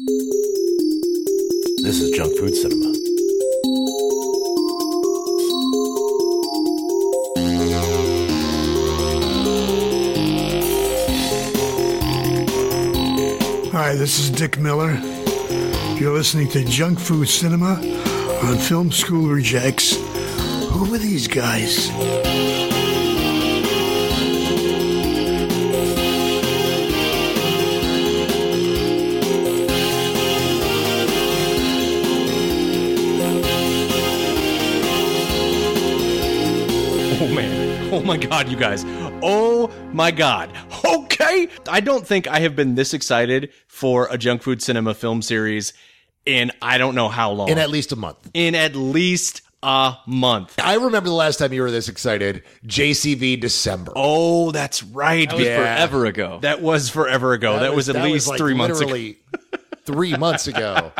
This is Junk Food Cinema. Hi, this is Dick Miller. You're listening to Junk Food Cinema on Film School Rejects. Who are these guys? Oh, man. Oh, my God, you guys. Oh, my God. Okay. I don't think I have been this excited for a Junk Food Cinema film series in I don't know how long. In at least a month. In at least a month. I remember the last time you were this excited, JCV December. Oh, that's right. That was forever ago. That was forever ago. That was at least like 3 months ago. literally 3 months ago.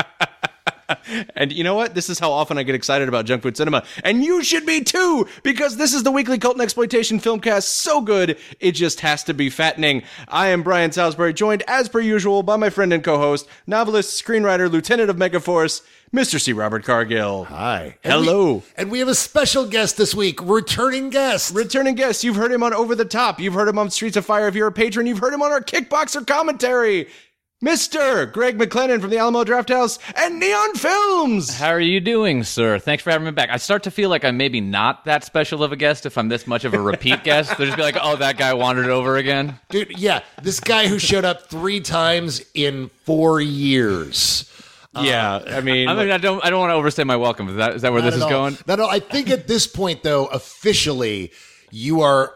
And you know what? This is how often I get excited about Junk Food Cinema. And you should be too, because this is the weekly cult and exploitation filmcast so good, it just has to be fattening. I am Brian Salisbury, joined as per usual by my friend and co-host, novelist, screenwriter, lieutenant of Megaforce, Mr. C. Robert Cargill. Hi. Hello. And we have a special guest this week, returning guest. Returning guest. You've heard him on Over the Top. You've heard him on Streets of Fire if you're a patron. You've heard him on our Kickboxer commentary. Mr. Greg McLennan from the Alamo Drafthouse and Neon Films. How are you doing, sir? Thanks for having me back. I start to feel like I'm maybe not that special of a guest if I'm this much of a repeat guest. They'll just be like, oh, that guy wandered over again. Dude, yeah, this guy who showed up 3 times in 4 years. Yeah, I mean, I don't want to overstay my welcome. Is that where this is going? No, I think at this point, though, officially, you are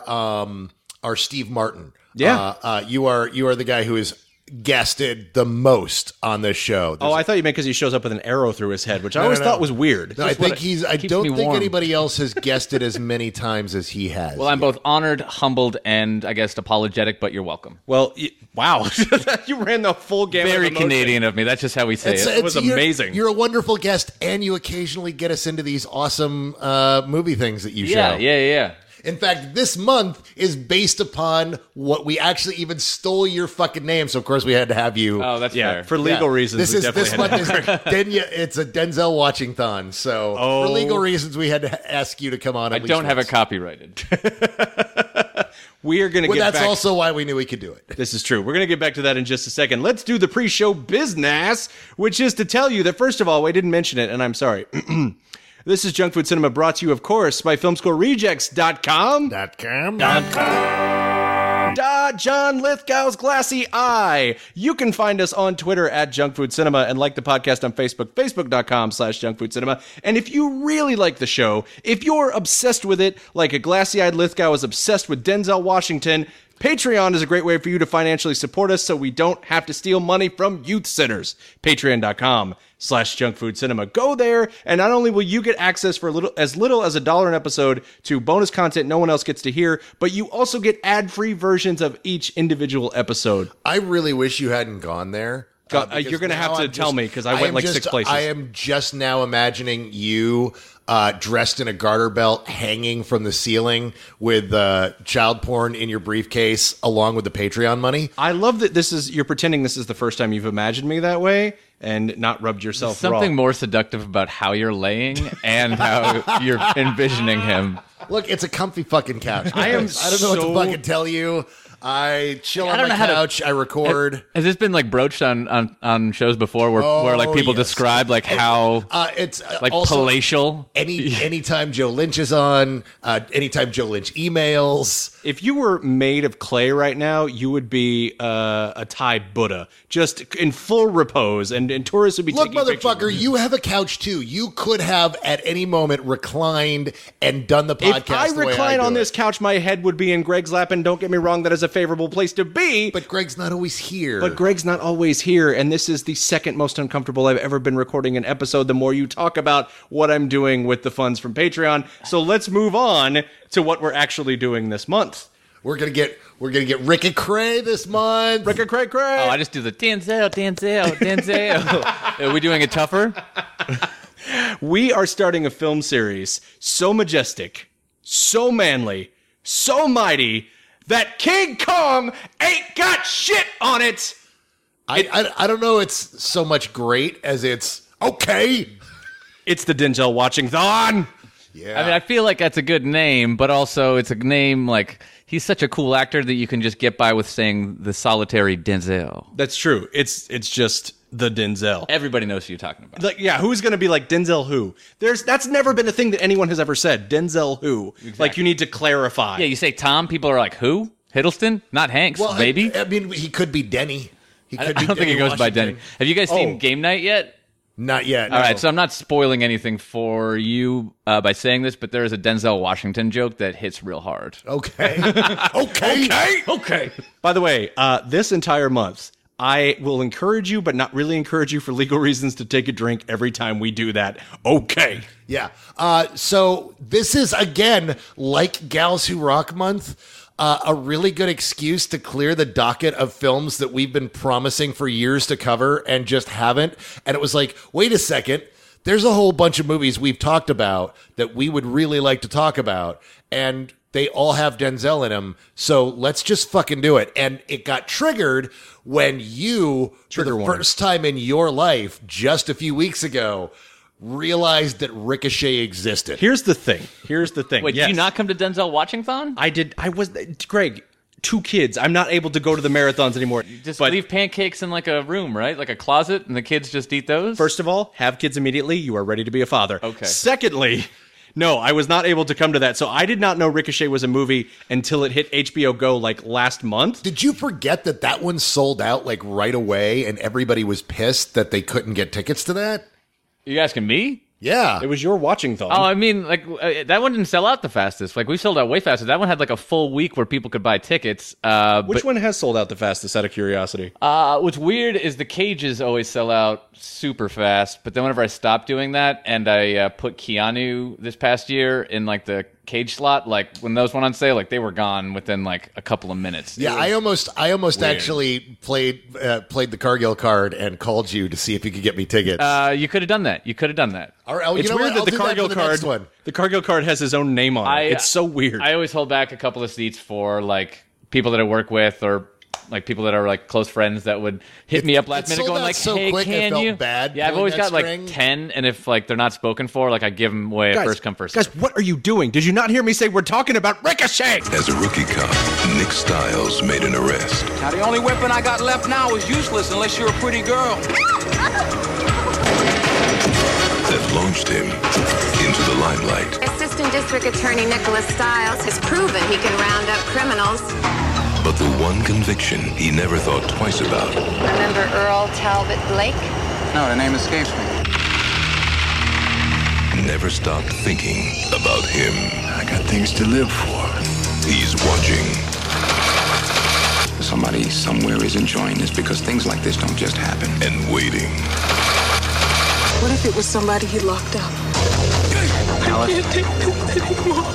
our Steve Martin. Yeah. You are the guy who is guested the most on this show. I thought you meant because he shows up with an arrow through his head, which I always thought was weird. No, I think I don't think warm. anybody else has guested as many times as he has. Well, I'm both honored, humbled, and I guess apologetic, but you're welcome. Well, wow. You ran the full gamut Very of emotion. Canadian of me. That's just how we say it. It was amazing. You're a wonderful guest, and you occasionally get us into these awesome movie things that you show. Yeah. In fact, this month is based upon what we actually even stole your fucking name. So, of course, we had to have you. Oh, that's Yeah, fair. for legal reasons. This month is it's a Denzel watching-thon. So, for legal reasons, we had to ask you to come on. I don't have it copyrighted. We are going to get that's back. also why we knew we could do it. This is true. We're going to get back to that in just a second. Let's do the pre-show business, which is to tell you that, first of all, I didn't mention it, and I'm sorry. This is Junk Food Cinema, brought to you, of course, by FilmSchoolRejects.com. John Lithgow's glassy eye. You can find us on Twitter at Junk Food Cinema and like the podcast on Facebook, Facebook.com/Junk Food Cinema. And if you really like the show, if you're obsessed with it, like a glassy-eyed Lithgow is obsessed with Denzel Washington, Patreon is a great way for you to financially support us so we don't have to steal money from youth centers. Patreon.com/Junk Food Cinema. Go there, and not only will you get access for as little as $1 an episode to bonus content no one else gets to hear, but you also get ad-free versions of each individual episode. I really wish you hadn't gone there. You're going to have to tell me, because I went like 6 places. I am just now imagining you dressed in a garter belt, hanging from the ceiling with child porn in your briefcase, along with the Patreon money. I love that you're pretending this is the first time you've imagined me that way and not rubbed yourself Something raw. more seductive about how you're laying and how you're envisioning him. Look, it's a comfy fucking couch. I don't know what to fucking tell you. I chill on don't my know how to- couch. I record. Has this been like broached on shows before where like people yes. describe like how It's like also palatial? anytime Joe Lynch is on, anytime Joe Lynch emails. If you were made of clay right now, you would be a Thai Buddha, just in full repose, and tourists would be Look, taking pictures. motherfucker, you have a couch too. You could have at any moment reclined and done the podcast. If I the way recline do on it. this couch, my head would be in Greg's lap, and don't get me wrong, that is a favorable place to be. But Greg's not always here. But Greg's not always here, and this is the second most uncomfortable I've ever been recording an episode, the more you talk about what I'm doing with the funds from Patreon. So let's move on to what we're actually doing this month. We're gonna get Ricky Cray this month. Ricky Cray. Oh, I just do the Denzel. Are we doing it tougher? We are starting a film series so majestic, so manly, so mighty, that King Kong ain't got shit on it. I don't know. It's so much great as it's okay. It's the Denzel Washington. Yeah. I mean, I feel like that's a good name, but also it's a name like he's such a cool actor that you can just get by with saying the solitary Denzel. That's true. It's just the Denzel. Everybody knows who you're talking about. Like, yeah, who's going to be like Denzel who? That's never been a thing that anyone has ever said. Denzel who? Exactly. Like, you need to clarify. Yeah, you say Tom, people are like, who? Hiddleston? Not Hanks, baby. I mean, he could be Denny. I don't think he goes by Denny. Have you guys seen Game Night yet? Not yet. All right, so I'm not spoiling anything for you by saying this, but there is a Denzel Washington joke that hits real hard. Okay. Okay. By the way, this entire month, I will encourage you, but not really encourage you for legal reasons, to take a drink every time we do that. Okay. Yeah. So this is, again, like Gals Who Rock Month, a really good excuse to clear the docket of films that we've been promising for years to cover and just haven't. And it was like, wait a second. There's a whole bunch of movies we've talked about that we would really like to talk about, and they all have Denzel in them. So let's just fucking do it. And it got triggered when you, for the first time in your life, just a few weeks ago, realized that Ricochet existed. Here's the thing. Wait, did you not come to Denzel Washington? I did. Greg, 2 kids. I'm not able to go to the marathons anymore. Just leave pancakes in like a room, right? Like a closet, and the kids just eat those? First of all, have kids immediately. You are ready to be a father. Okay. Secondly, no, I was not able to come to that. So I did not know Ricochet was a movie until it hit HBO Go like last month. Did you forget that one sold out like right away and everybody was pissed that they couldn't get tickets to that? You asking me? Yeah. It was your watching-thon. Oh, I mean, like, that one didn't sell out the fastest. Like, we sold out way faster. That one had, like, a full week where people could buy tickets. Which one has sold out the fastest, out of curiosity? What's weird is the cages always sell out super fast, but then whenever I stopped doing that and I put Keanu this past year in, like, the cage slot, like, when those went on sale, like, they were gone within, like, a couple of minutes. Yeah, I almost actually played the Cargill card and called you to see if you could get me tickets. You could have done that. All right, It's weird that the Cargill card has his own name on it. It's so weird. I always hold back a couple of seats for like people that I work with or like people that are like close friends that would hit me up last minute going like, so hey, quick, can I felt you? bad Yeah, I've always got like string. 10, and if like they're not spoken for, like I give them away at first come first serve. Guys, what are you doing? Did you not hear me say we're talking about Ricochet? As a rookie cop, Nick Stiles made an arrest Now, the only weapon I got left now is useless unless you're a pretty girl. that launched him into the limelight. Assistant District Attorney Nicholas Stiles has proven he can round up criminals. But the one conviction he never thought twice about Remember Earl Talbot Blake? No, the name escapes me. never stopped thinking about him. I got things to live for. He's watching. Somebody somewhere is enjoying this because things like this don't just happen. And waiting. What if it was somebody he locked up? Alice, Can't take this anymore.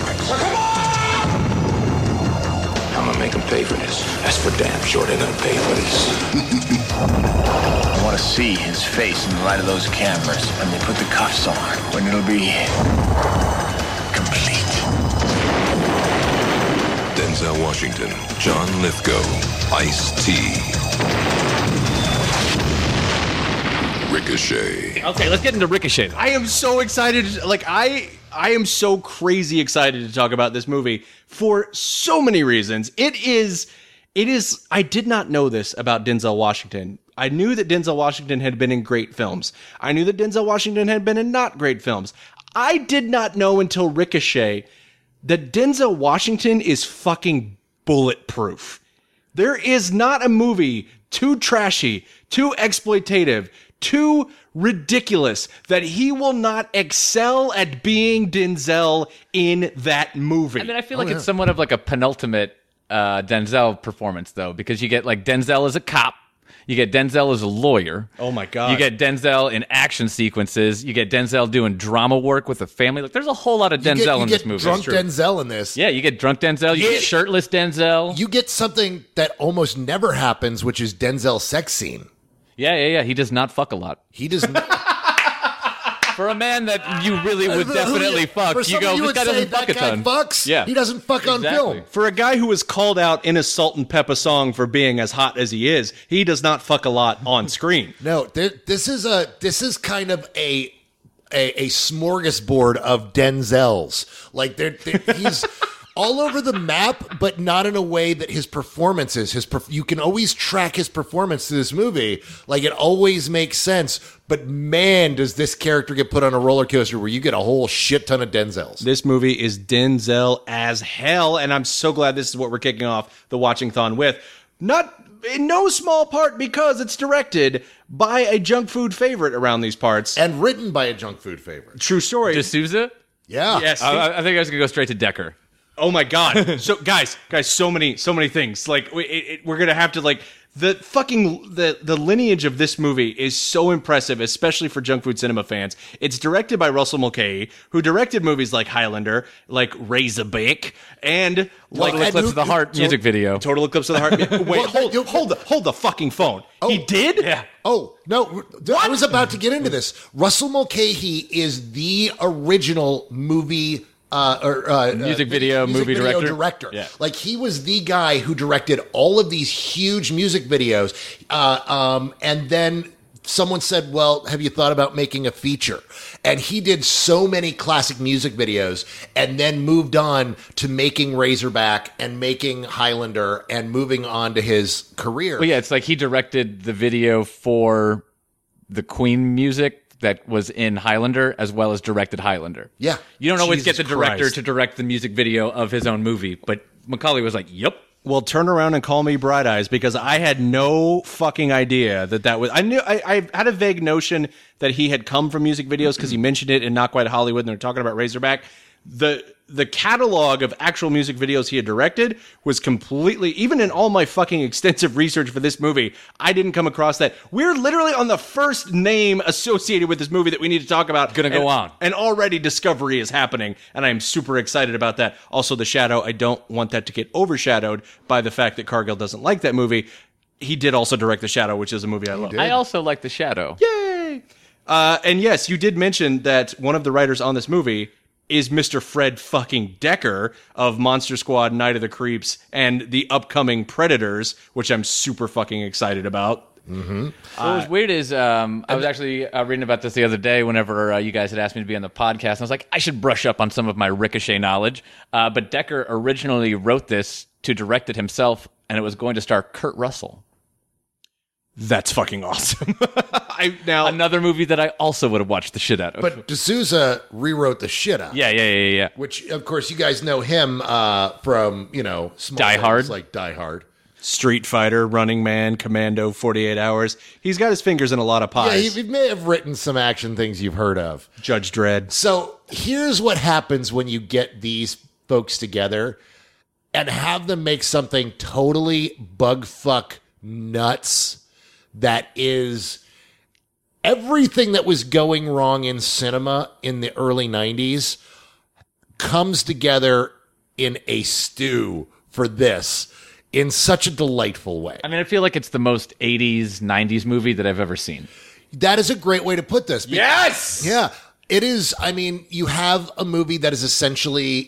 I'm gonna make them pay for this. That's for damn sure they're gonna pay for this. I want to see his face in the light of those cameras when they put the cuffs on, when it'll be complete. Denzel Washington, John Lithgow, Ice-T. Ricochet. Okay, let's get into Ricochet. I am so excited. Like, I am so crazy excited to talk about this movie for so many reasons. It is, I did not know this about Denzel Washington. I knew that Denzel Washington had been in great films. I knew that Denzel Washington had been in not great films. I did not know until Ricochet that Denzel Washington is fucking bulletproof. There is not a movie too trashy, too exploitative, too ridiculous that he will not excel at being Denzel in that movie. I mean, I feel like it's somewhat of like a penultimate Denzel performance, though, because you get like Denzel as a cop. You get Denzel as a lawyer. Oh, my God. You get Denzel in action sequences. You get Denzel doing drama work with a family. Like, there's a whole lot of Denzel in this movie. You get drunk Denzel in this. Yeah, you get drunk Denzel. You get shirtless Denzel. You get something that almost never happens, which is Denzel's sex scene. Yeah. He does not fuck a lot. He does not. For a man that you really would definitely fuck, you go, this guy doesn't fuck a ton. Fucks? Yeah. He doesn't fuck on film. For a guy who was called out in a Salt and Pepper song for being as hot as he is, he does not fuck a lot on screen. No, this is kind of a smorgasbord of Denzels. Like he's all over the map, but not in a way that his performances. You can always track his performance to this movie. Like it always makes sense. But man, does this character get put on a roller coaster where you get a whole shit ton of Denzels. This movie is Denzel as hell, and I'm so glad this is what we're kicking off the Watching-thon with. Not in no small part because it's directed by a junk food favorite around these parts. And written by a junk food favorite. True story. D'Souza? Yeah. Yes. I think I was going to go straight to Decker. Oh my God. So guys, so many things. Like we're going to have to the lineage of this movie is so impressive, especially for junk food cinema fans. It's directed by Russell Mulcahy, who directed movies like Highlander, like Razorback, and like Total Eclipse of the Heart music video. Total Eclipse of the Heart. Wait, hold the fucking phone. Oh. He did? Yeah. Oh, no, I was about to get into this. Russell Mulcahy is the original movie music video movie director. Yeah. Like he was the guy who directed all of these huge music videos. And then someone said, well, have you thought about making a feature? And he did so many classic music videos and then moved on to making Razorback and making Highlander and moving on to his career. Well, yeah, it's like he directed the video for the Queen music that was in Highlander, as well as directed Highlander. Yeah. You don't always get the director Christ. to direct the music video of his own movie, but Macaulay was like, yep. Well, turn around and call me Bright Eyes, because I had no fucking idea that was. I had a vague notion that he had come from music videos because he mentioned it in Not Quite Hollywood, and they're talking about Razorback. The catalog of actual music videos he had directed was completely, even in all my fucking extensive research for this movie, I didn't come across that. We're literally on the first name associated with this movie that we need to talk about. Go on. And already discovery is happening, and I'm super excited about that. Also, The Shadow, I don't want that to get overshadowed by the fact that Cargill doesn't like that movie. He did also direct The Shadow, which is a movie I love. I also like The Shadow. Yay! And yes, you did mention that one of the writers on this movie is Mr. Fred fucking Decker of Monster Squad, Night of the Creeps, and the upcoming Predators, which I'm super fucking excited about. Mm-hmm. What was weird is I was actually reading about this the other day whenever you guys had asked me to be on the podcast, and I was like, I should brush up on some of my Ricochet knowledge. But Decker originally wrote this to direct it himself, and it was going to star Kurt Russell. That's fucking awesome. Another movie that I also would have watched the shit out of. But D'Souza rewrote the shit out. Yeah. Which, of course, you guys know him from, small Die Hard. Like Die Hard. Street Fighter, Running Man, Commando, 48 Hours. He's got his fingers in a lot of pies. Yeah, he may have written some action things you've heard of. Judge Dredd. So here's what happens when you get these folks together and have them make something totally bugfuck nuts that is everything that was going wrong in cinema in the early 90s comes together in a stew for this in such a delightful way. I mean, I feel like it's the most 80s, 90s movie that I've ever seen. That is a great way to put this. Yes! Yeah. It is. I mean, you have a movie that is essentially,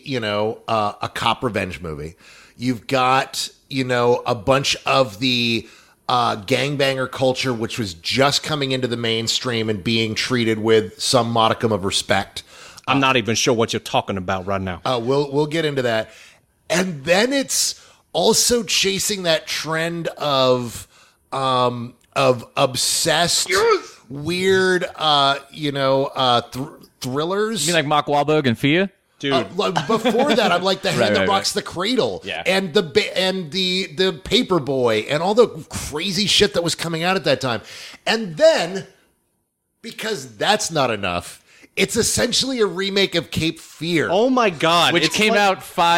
a cop revenge movie. You've got, a bunch of the gangbanger culture, which was just coming into the mainstream and being treated with some modicum of respect. I'm not even sure what you're talking about right now. We'll get into that. And then it's also chasing that trend of obsessed, weird, thrillers. You mean like Mark Wahlberg and Fia? Dude. Before that, I'm like The Hand That Rocks the Cradle, and the Paper Boy, and all the crazy shit that was coming out at that time. And then, because that's not enough, it's essentially a remake of Cape Fear. Oh my God! Which came out 5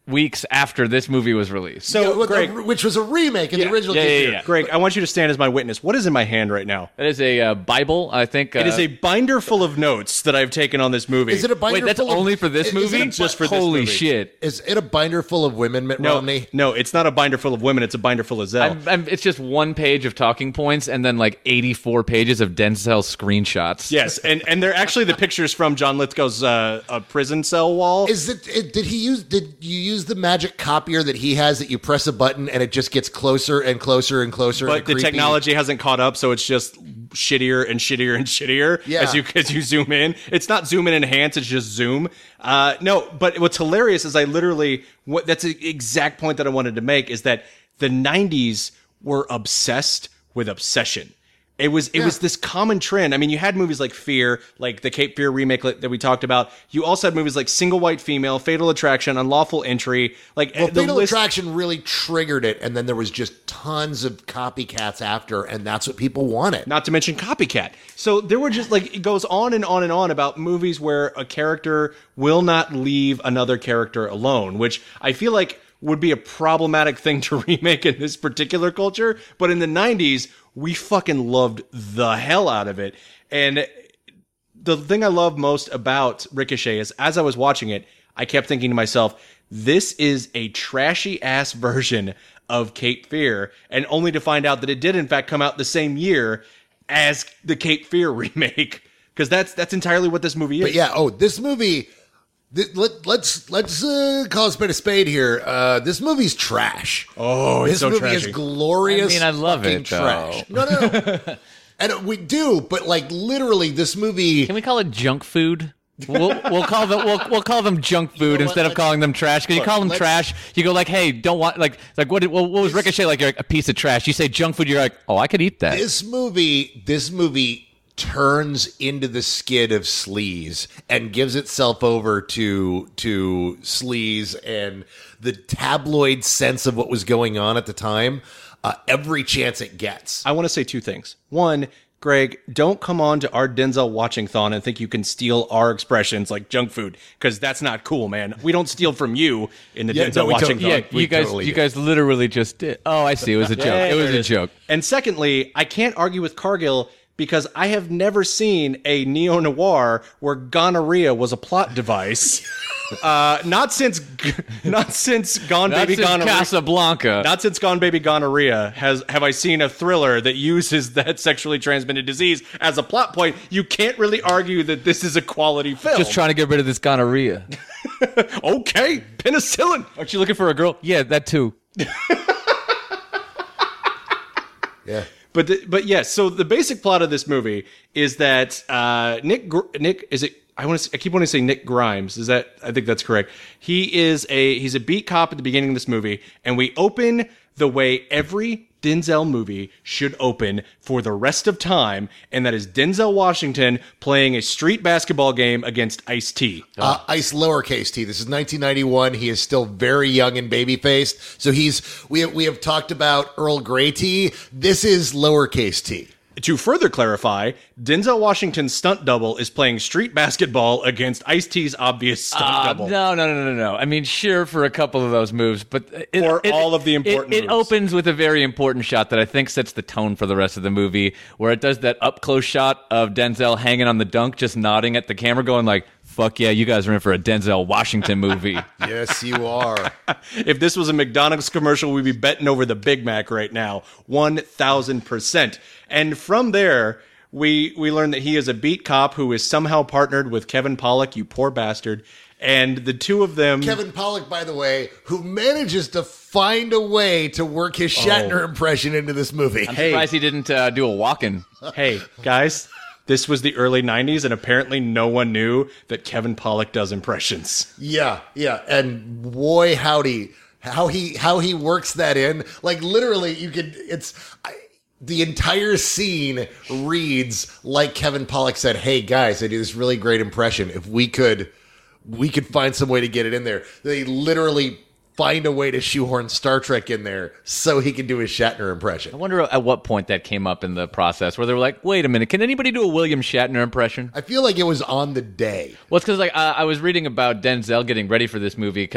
weeks after this movie was released. So, Greg, which was a remake of the original Cape Fear. Greg, I want you to stand as my witness. What is in my hand right now? That is a Bible, I think. It is a binder full of notes that I've taken on this movie. Is it a binder Wait, that's full only of, for this movie? Just for this Holy movie. shit. Is it a binder full of women, Mitt Romney? No, it's not a binder full of women. It's a binder full of Zell. It's just one page of talking points and then like 84 pages of Denzel screenshots. Yes, and they're actually the pictures from John Lithgow's prison cell wall. Did you use the magic copier that he has that you press a button and it just gets closer and closer and closer? But and the creepy? technology hasn't caught up, so it's just shittier and shittier and shittier as you zoom in. It's not zoom in and enhance; it's just zoom. No, but what's hilarious is that's the exact point that I wanted to make is that the 90s were obsessed with obsession. It was this common trend. I mean, you had movies like Fear, like the Cape Fear remake that we talked about. You also had movies like Single White Female, Fatal Attraction, Unlawful Entry. Fatal Attraction really triggered it, and then there was just tons of copycats after, and that's what people wanted. Not to mention Copycat. So there were just it goes on and on and on about movies where a character will not leave another character alone, which I feel like would be a problematic thing to remake in this particular culture. But in the 90s, we fucking loved the hell out of it. And the thing I love most about Ricochet is as I was watching it, I kept thinking to myself, this is a trashy ass version of Cape Fear, and only to find out that it did in fact come out the same year as the Cape Fear remake. Because that's entirely what this movie is. But this movie... Let's call a spade here. This movie's trash. Oh, it's so trashy. This movie is glorious. I mean, I love it, trash. No. And we do, but literally, this movie. Can we call it junk food? We'll call them junk food instead of calling them trash. Because you call them trash, you go like, hey, don't want like what was Ricochet like? You're like a piece of trash. You say junk food, you're like, oh, I could eat that. This movie turns into the skid of sleaze and gives itself over to sleaze and the tabloid sense of what was going on at the time every chance it gets. I want to say two things. One, Greg, don't come on to our Denzel Watching-thon and think you can steal our expressions like junk food, because that's not cool, man. We don't steal from you in the Denzel Watching-thon. You guys literally just did. Oh, I see. It was a joke. It was a joke. And secondly, I can't argue with Cargill because I have never seen a neo-noir where gonorrhea was a plot device. Not since Gone Baby Gonorrhea. Casablanca. Not since Gone Baby Gonorrhea have I seen a thriller that uses that sexually transmitted disease as a plot point. You can't really argue that this is a quality film. Just trying to get rid of this gonorrhea. Okay, penicillin. Aren't you looking for a girl? Yeah, that too. Yeah. But yes, so the basic plot of this movie is that Nick is it? I keep wanting to say Nick Grimes. I think that's correct. He's a beat cop at the beginning of this movie, and we open the way every Denzel movie should open for the rest of time, and that is Denzel Washington playing a street basketball game against Ice-T. Ice lowercase t. This is 1991. He is still very young and baby-faced. So we have talked about Earl Grey T. This is lowercase t. To further clarify, Denzel Washington's stunt double is playing street basketball against Ice-T's obvious stunt double. No. I mean, sure, for a couple of those moves, but all of the important moves. It opens with a very important shot that I think sets the tone for the rest of the movie, where it does that up-close shot of Denzel hanging on the dunk, just nodding at the camera, going like, fuck yeah, you guys are in for a Denzel Washington movie. Yes, you are. If this was a McDonald's commercial, we'd be betting over the Big Mac right now. 1,000%. And from there, we learn that he is a beat cop who is somehow partnered with Kevin Pollak, you poor bastard. And the two of them... Kevin Pollak, by the way, who manages to find a way to work his Shatner impression into this movie. I'm surprised he didn't do a walk-in. Hey, guys... This was the early 90s, and apparently no one knew that Kevin Pollak does impressions. Yeah. And boy, howdy, how he works that in. Like, literally, the entire scene reads like Kevin Pollak said, hey, guys, I do this really great impression. If we could find some way to get it in there. They literally find a way to shoehorn Star Trek in there so he can do his Shatner impression. I wonder at what point that came up in the process, where they were like, wait a minute, can anybody do a William Shatner impression? I feel like it was on the day. Well, it's because I was reading about Denzel getting ready for this movie, because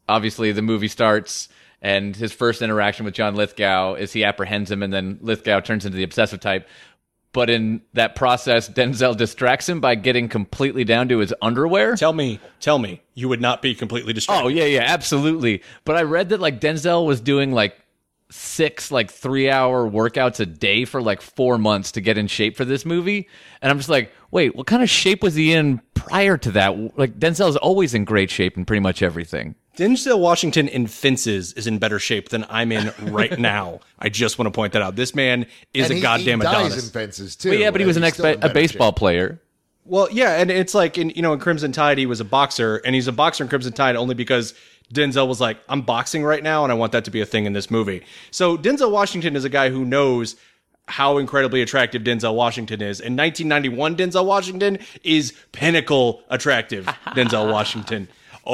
obviously the movie starts, and his first interaction with John Lithgow is he apprehends him, and then Lithgow turns into the obsessive type. But in that process, Denzel distracts him by getting completely down to his underwear. Tell me, you would not be completely distracted. Oh, yeah, absolutely. But I read that like Denzel was doing like 6 3-hour workouts a day for like 4 months to get in shape for this movie. And I'm just like, wait, what kind of shape was he in prior to that? Like Denzel's always in great shape in pretty much everything. Denzel Washington in Fences is in better shape than I'm in right now. I just want to point that out. This man is a goddamn he Adonis. Dies in Fences too. Well, yeah, but he was a baseball player. Well, yeah, and it's like in Crimson Tide, he was a boxer, and he's a boxer in Crimson Tide only because Denzel was like, I'm boxing right now, and I want that to be a thing in this movie. So Denzel Washington is a guy who knows how incredibly attractive Denzel Washington is. In 1991, Denzel Washington is pinnacle attractive Denzel Washington.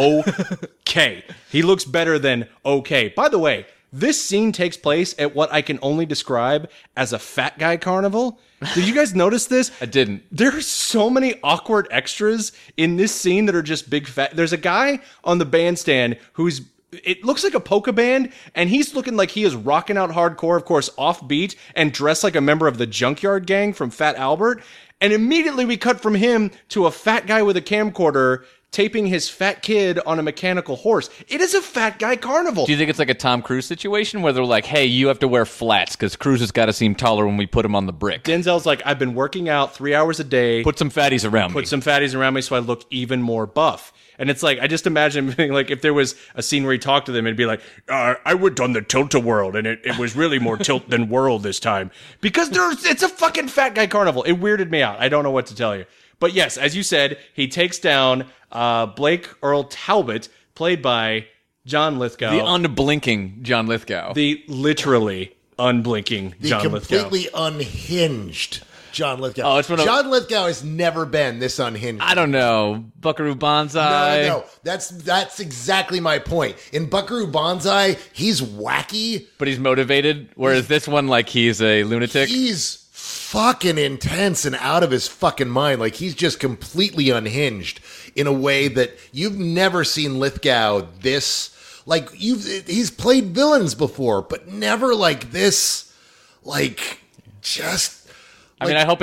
Okay. He looks better than okay. By the way, this scene takes place at what I can only describe as a fat guy carnival. Did you guys notice this? I didn't. There are so many awkward extras in this scene that are just big fat. There's a guy on the bandstand it looks like a polka band, and he's looking like he is rocking out hardcore, of course, offbeat, and dressed like a member of the Junkyard Gang from Fat Albert. And immediately we cut from him to a fat guy with a camcorder taping his fat kid on a mechanical horse. It is a fat guy carnival. Do you think it's like a Tom Cruise situation where they're like, hey, you have to wear flats because Cruise has got to seem taller when we put him on the brick? Denzel's like, I've been working out 3 hours a day. Put some fatties around me So I look even more buff. And it's like, I just imagine being like, if there was a scene where he talked to them, it'd be like, I went on the Tilt-A-Whirl, and it was really more tilt than whirl this time. Because it's a fucking fat guy carnival. It weirded me out. I don't know what to tell you. But yes, as you said, he takes down Blake Earl Talbot, played by John Lithgow. The unblinking John Lithgow. The literally unblinking John Lithgow. The completely unhinged John Lithgow. Oh, John Lithgow has never been this unhinged. I don't know. Buckaroo Banzai. No. That's exactly my point. In Buckaroo Banzai, he's wacky. But he's motivated, whereas this one, like, he's a lunatic. He's fucking intense and out of his fucking mind. Like, he's just completely unhinged in a way that you've never seen Lithgow this. Like, he's played villains before, but never like this. Like, just... I mean, I hope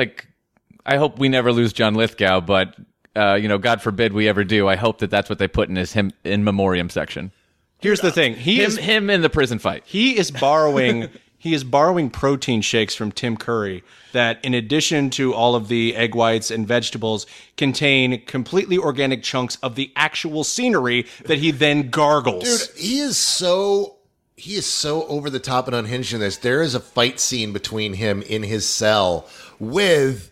I hope we never lose John Lithgow, but, God forbid we ever do. I hope that's what they put in his him in memoriam section. Here's the thing. Him in the prison fight. He is borrowing protein shakes from Tim Curry that, in addition to all of the egg whites and vegetables, contain completely organic chunks of the actual scenery that he then gargles. Dude, he is so over the top and unhinged in this. There is a fight scene between him in his cell with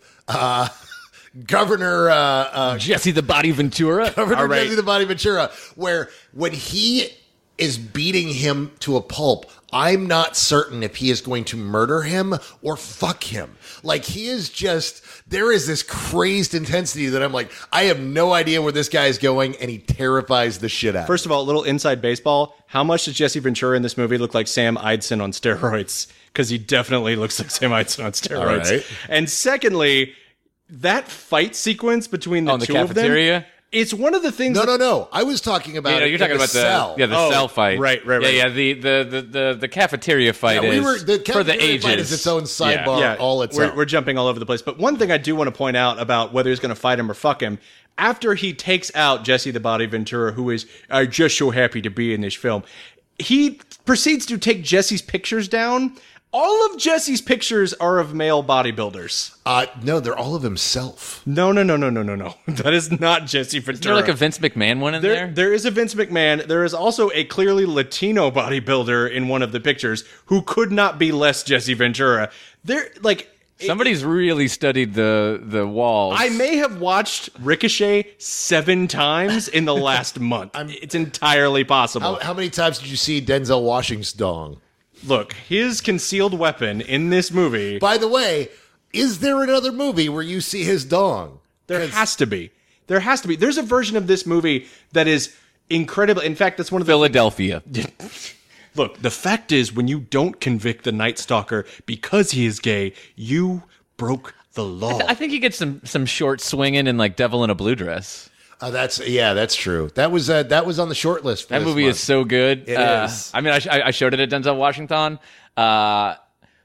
Governor Jesse the Body Ventura. Jesse the Body Ventura, where when he is beating him to a pulp, I'm not certain if he is going to murder him or fuck him. Like, he is just, there is this crazed intensity that I'm like, I have no idea where this guy is going, and he terrifies the shit out of me. First of all, a little inside baseball. How much does Jesse Ventura in this movie look like Sam Eidson on steroids? Because he definitely looks like Sam Eidson on steroids. All right. And secondly, that fight sequence between the two cafeteria? of them, it's one of the things. No. I was talking about. You're talking about cell. the cell fight. Right. Yeah. The cafeteria fight is for the ages. Fight is its own sidebar all itself. We're jumping all over the place. But one thing I do want to point out about whether he's going to fight him or fuck him, after he takes out Jesse the Body Ventura, who is just so happy to be in this film, he proceeds to take Jesse's pictures down. All of Jesse's pictures are of male bodybuilders. No, they're all of himself. No. That is not Jesse Ventura. Is there like a Vince McMahon one in there? There is a Vince McMahon. There is also a clearly Latino bodybuilder in one of the pictures who could not be less Jesse Ventura. Somebody's really studied the walls. I may have watched Ricochet 7 times in the last month. It's entirely possible. How many times did you see Denzel Washington's dong? Look, his concealed weapon in this movie... By the way, is there another movie where you see his dong? There has to be. There's a version of this movie that is incredible. In fact, that's one of the... Philadelphia. Look, the fact is, when you don't convict the Night Stalker because he is gay, you broke the law. I think he gets some short swinging in like Devil in a Blue Dress. That's true. That was on the short list. For That this movie month. is so good. It is. I mean, I showed it at Denzel Washington, but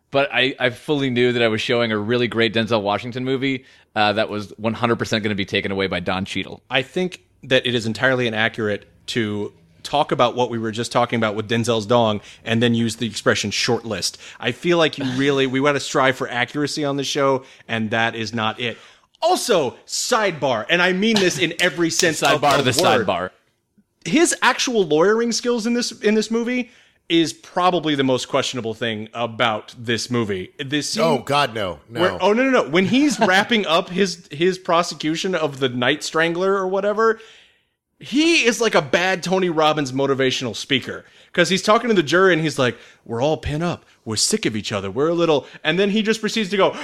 I fully knew that I was showing a really great Denzel Washington movie that was 100% going to be taken away by Don Cheadle. I think that it is entirely inaccurate to talk about what we were just talking about with Denzel's dong and then use the expression short list. I feel like we want to strive for accuracy on the show, and that is not it. Also, sidebar, and I mean this in every sense of the Sidebar to the word. sidebar. His actual lawyering skills in this movie is probably the most questionable thing about this movie. This scene, Oh God, no. no. When he's wrapping up his prosecution of the Night Strangler or whatever, he is like a bad Tony Robbins motivational speaker. Because he's talking to the jury and he's like, we're all pin up. We're sick of each other. We're a little... And then he just proceeds to go,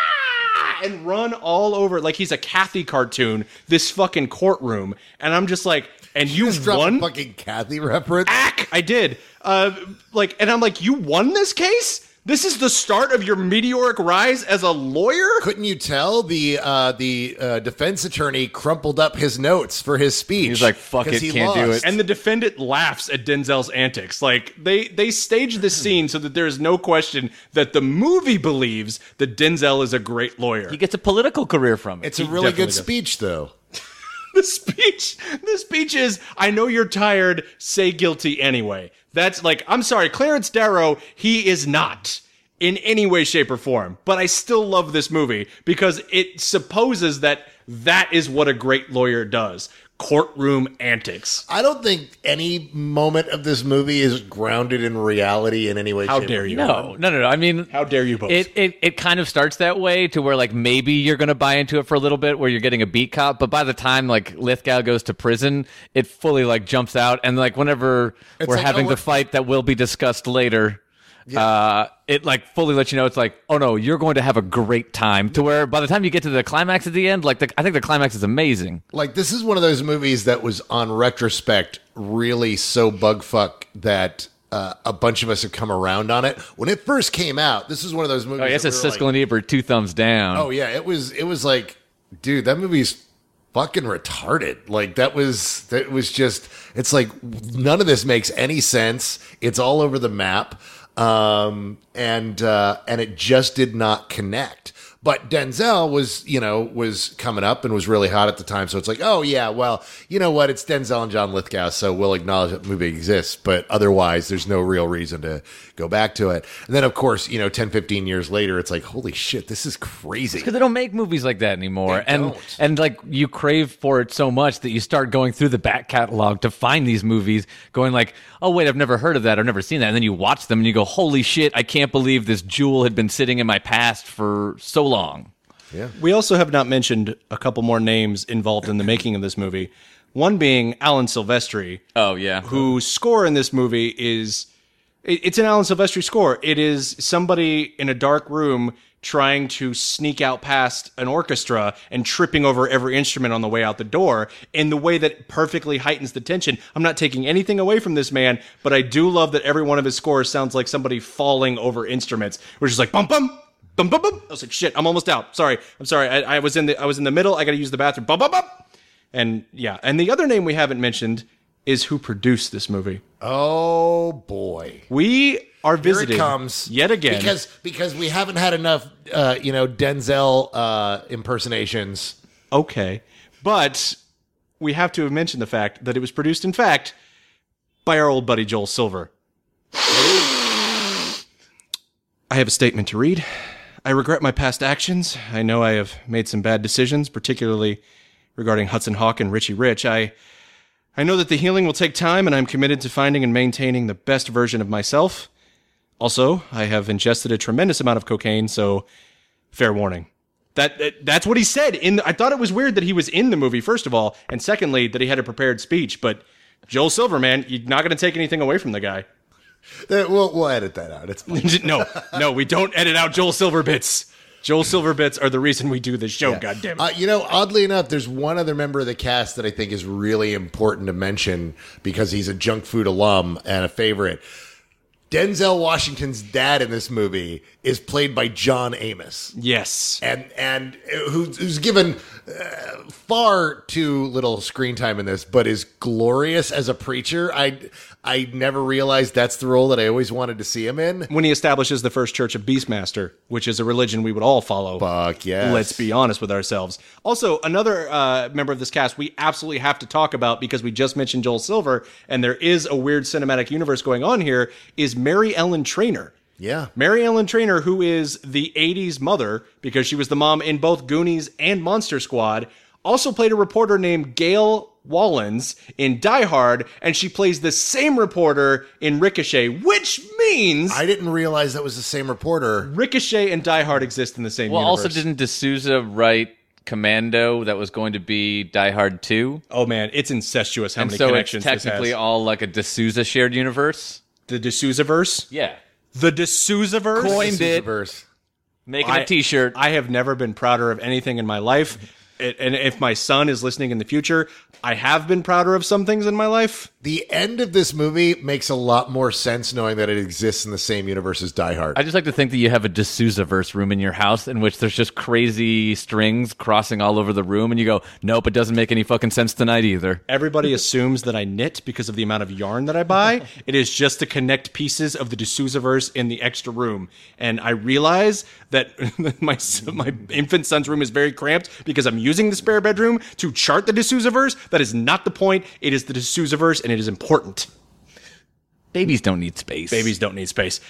ah! And run all over like he's a Kathy cartoon, this fucking courtroom. And I'm just like, and you won? A fucking Kathy reference? I did. And I'm like, you won this case? This is the start of your meteoric rise as a lawyer? Couldn't you tell the defense attorney crumpled up his notes for his speech? He's like, fuck it, 'cause he can't do lost. it. And the defendant laughs at Denzel's antics. Like, they staged this scene so that there is no question that the movie believes that Denzel is a great lawyer. He gets a political career from it. It's a really definitely good does. speech, though. The speech is, I know you're tired, say guilty anyway. That's like, I'm sorry, Clarence Darrow, he is not in any way, shape, or form. But I still love this movie because it supposes that is what a great lawyer does. Courtroom antics. I don't think any moment of this movie is grounded in reality in any way. How shape, dare or you? form. No. I mean, How dare you both? It kind of starts that way to where like maybe you're going to buy into it for a little bit where you're getting a beat cop, but by the time like Lithgow goes to prison, it fully like jumps out, and like whenever we're like, having oh, the fight that will be discussed later, it like fully lets you know it's like, oh no, you're going to have a great time. To where by the time you get to the climax at the end, like I think the climax is amazing. Like, this is one of those movies that was, on retrospect, really so bugfuck that a bunch of us have come around on it. When it first came out, this is one of those movies. Oh, yeah, it's a that we were Siskel and Ebert 2 thumbs down. Oh yeah, it was like, dude, that movie's fucking retarded. Like that was just, it's like none of this makes any sense. It's all over the map. And it just did not connect. But Denzel was coming up and was really hot at the time. So it's like, oh yeah, well, you know what? It's Denzel and John Lithgow, so we'll acknowledge that the movie exists. But otherwise, there's no real reason to go back to it. And then, of course, 10, 15 years later, it's like, holy shit, this is crazy. Because they don't make movies like that anymore. They don't. And like you crave for it so much that you start going through the back catalog to find these movies, going like, oh wait, I've never heard of that, I've never seen that. And then you watch them and you go, holy shit, I can't believe this jewel had been sitting in my past for so long. Yeah. We also have not mentioned a couple more names involved in the making of this movie. One being Alan Silvestri. Oh, yeah. Whose score in this movie is... It's an Alan Silvestri score. It is somebody in a dark room trying to sneak out past an orchestra and tripping over every instrument on the way out the door in the way that perfectly heightens the tension. I'm not taking anything away from this man, but I do love that every one of his scores sounds like somebody falling over instruments. We're just like, bum, bum, bum, bum, bum. I was like, shit, I'm almost out. Sorry. I'm sorry. I was in the middle. I got to use the bathroom. Bum, bum, bum. And yeah. And the other name we haven't mentioned is who produced this movie. Oh boy. We are visiting Here it comes yet again. Because we haven't had enough Denzel impersonations. Okay. But we have to have mentioned the fact that it was produced, in fact, by our old buddy Joel Silver. I have a statement to read. I regret my past actions. I know I have made some bad decisions, particularly regarding Hudson Hawk and Richie Rich. I know that the healing will take time, and I'm committed to finding and maintaining the best version of myself. Also, I have ingested a tremendous amount of cocaine, so fair warning. That's what he said. I thought it was weird that he was in the movie, first of all, and secondly, that he had a prepared speech. But Joel Silver, man, you're not going to take anything away from the guy. We'll edit that out. It's fine. No, we don't edit out Joel Silver bits. Joel Silver bits are the reason we do this show, goddammit. Oddly enough, there's one other member of the cast that I think is really important to mention because he's a junk food alum and a favorite. Denzel Washington's dad in this movie is played by John Amos. Yes. And who's given far too little screen time in this, but is glorious as a preacher. I never realized that's the role that I always wanted to see him in. When he establishes the First Church of Beastmaster, which is a religion we would all follow. Fuck yes. Let's be honest with ourselves. Also, another member of this cast we absolutely have to talk about because we just mentioned Joel Silver, and there is a weird cinematic universe going on here, is Mary Ellen Trainor. Yeah. Mary Ellen Trainor, who is the 80s mother, because she was the mom in both Goonies and Monster Squad, also played a reporter named Gail Wallens in Die Hard, and she plays the same reporter in Ricochet, which means... I didn't realize that was the same reporter. Ricochet and Die Hard exist in the same universe. Also, didn't D'Souza write Commando that was going to be Die Hard 2? Oh, man, it's incestuous how many so connections it's technically all like a D'Souza shared universe? The D'Souza-verse? Yeah. The D'Souza-verse? Coined it. D'Souza-verse. Making a t-shirt. I have never been prouder of anything in my life. And if my son is listening in the future, I have been prouder of some things in my life. The end of this movie makes a lot more sense knowing that it exists in the same universe as Die Hard. I just like to think that you have a D'Souza-verse room in your house in which there's just crazy strings crossing all over the room, and you go, nope, it doesn't make any fucking sense tonight either. Everybody assumes that I knit because of the amount of yarn that I buy. It is just to connect pieces of the D'Souza-verse in the extra room. And I realize that my infant son's room is very cramped because I'm using the spare bedroom to chart the D'Souza-verse. That is not the point. It is the D'Souza-verse, and it is important. Babies don't need space. Babies don't need space.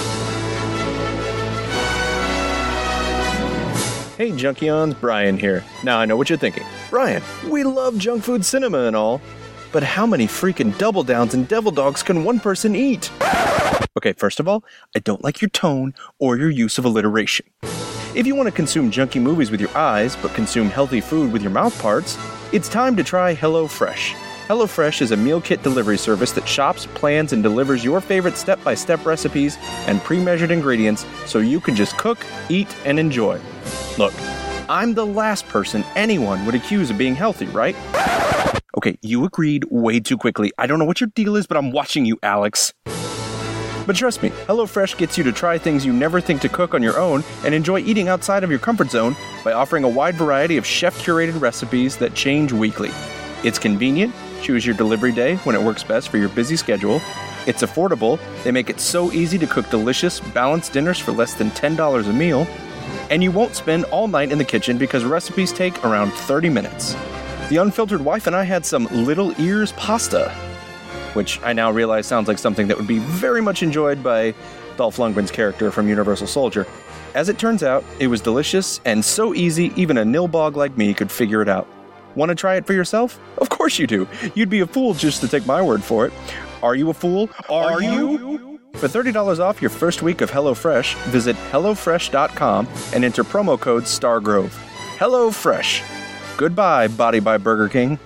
Hey, Junkions, Brian here. Now I know what you're thinking. Brian, we love junk food cinema and all, but how many freaking Double Downs and Devil Dogs can one person eat? Okay, first of all, I don't like your tone or your use of alliteration. If you want to consume junky movies with your eyes, but consume healthy food with your mouth parts, it's time to try HelloFresh. HelloFresh is a meal kit delivery service that shops, plans, and delivers your favorite step-by-step recipes and pre-measured ingredients so you can just cook, eat, and enjoy. Look, I'm the last person anyone would accuse of being healthy, right? Okay, you agreed way too quickly. I don't know what your deal is, but I'm watching you, Alex. But trust me, HelloFresh gets you to try things you never think to cook on your own and enjoy eating outside of your comfort zone by offering a wide variety of chef-curated recipes that change weekly. It's convenient. Choose your delivery day when it works best for your busy schedule. It's affordable. They make it so easy to cook delicious, balanced dinners for less than $10 a meal. And you won't spend all night in the kitchen because recipes take around 30 minutes. The unfiltered wife and I had some Little Ears pasta, which I now realize sounds like something that would be very much enjoyed by Dolph Lundgren's character from Universal Soldier. As it turns out, it was delicious and so easy even a nilbog like me could figure it out. Want to try it for yourself? Of course you do. You'd be a fool just to take my word for it. Are you a fool? Are you? For $30 off your first week of HelloFresh, visit HelloFresh.com and enter promo code STARGROVE. HelloFresh. Goodbye, Body by Burger King.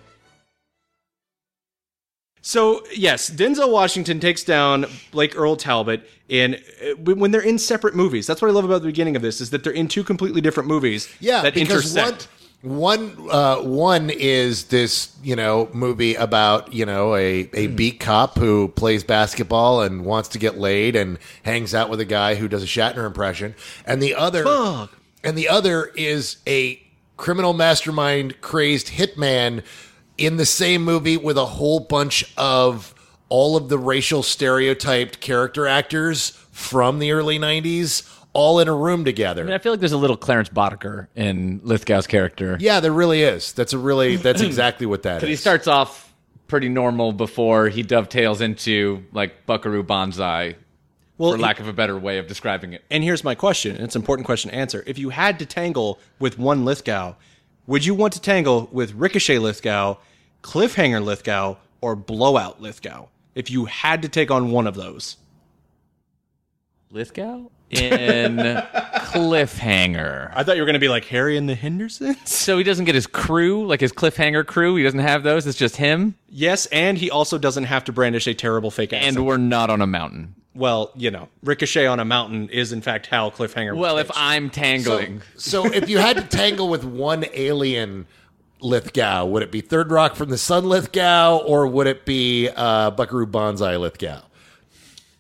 So, yes, Denzel Washington takes down Blake Earl Talbot when they're in separate movies. That's what I love about the beginning of this, is that they're in two completely different movies that intersect. One is this, movie about, a beat cop who plays basketball and wants to get laid and hangs out with a guy who does a Shatner impression. And the other is a criminal mastermind crazed hitman in the same movie with a whole bunch of all of the racial stereotyped character actors from the early 90s all in a room together. I mean, I feel like there's a little Clarence Boddicker in Lithgow's character. Yeah, there really is. That's exactly what that is. Because he starts off pretty normal before he dovetails into, like, Buckaroo Banzai, for lack of a better way of describing it. And here's my question, and it's an important question to answer. If you had to tangle with one Lithgow, would you want to tangle with Ricochet Lithgow, Cliffhanger Lithgow, or Blowout Lithgow? If you had to take on one of those. Lithgow? In Cliffhanger. I thought you were going to be like Harry and the Hendersons. So he doesn't get his crew, like his Cliffhanger crew? He doesn't have those? It's just him? Yes, and he also doesn't have to brandish a terrible fake accent. And we're not on a mountain. Well, Ricochet on a mountain is in fact how Cliffhanger was if I'm tangling. So if you had to tangle with one alien Lithgow, would it be Third Rock from the Sun Lithgow, or would it be Buckaroo Banzai Lithgow?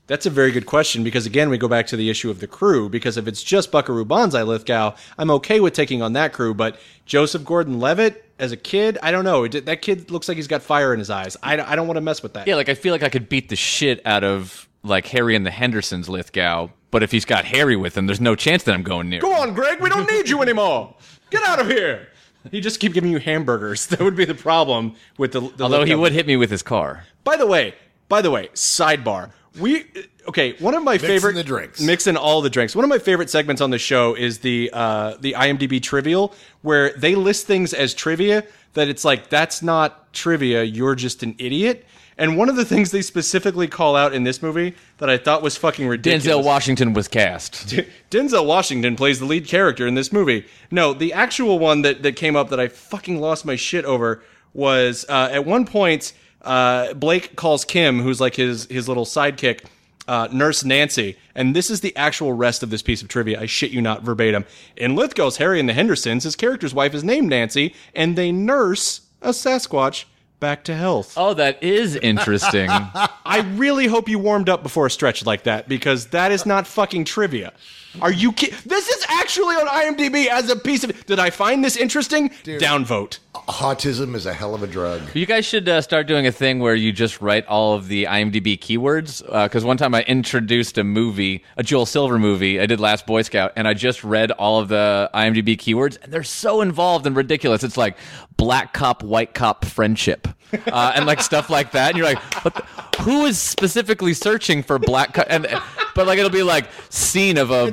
That's a very good question because, again, we go back to the issue of the crew, because if it's just Buckaroo Banzai Lithgow, I'm okay with taking on that crew, but Joseph Gordon-Levitt as a kid, I don't know. That kid looks like he's got fire in his eyes. I don't want to mess with that. Yeah, like I feel like I could beat the shit out of like Harry and the Hendersons Lithgow, but if he's got Harry with him, there's no chance that I'm going near. Go on, Greg, we don't need you anymore. Get out of here. He just keep giving you hamburgers. That would be the problem with the Although he would hit me with his car. By the way, sidebar. One of my favorite the drinks. Mixing all the drinks. One of my favorite segments on the show is the IMDb Trivial, where they list things as trivia that it's like, that's not trivia, you're just an idiot. And one of the things they specifically call out in this movie that I thought was fucking ridiculous. Denzel Washington was cast. Denzel Washington plays the lead character in this movie. No, the actual one that came up that I fucking lost my shit over was at one point Blake calls Kim, who's like his little sidekick, Nurse Nancy. And this is the actual rest of this piece of trivia. I shit you not, verbatim. In Lithgow's Harry and the Hendersons, his character's wife is named Nancy, and they nurse a Sasquatch back to health. Oh, that is interesting. I really hope you warmed up before a stretch like that, because that is not fucking trivia. Are you kidding? This is actually on IMDb as a piece of... Did I find this interesting? Dude, downvote. Autism is a hell of a drug. You guys should start doing a thing where you just write all of the IMDb keywords. Because one time I introduced a movie, a Joel Silver movie. I did Last Boy Scout, and I just read all of the IMDb keywords, and they're so involved and ridiculous. It's like black cop, white cop friendship, and like stuff like that. And you're like, who is specifically searching for black cop? But like it'll be like scene of a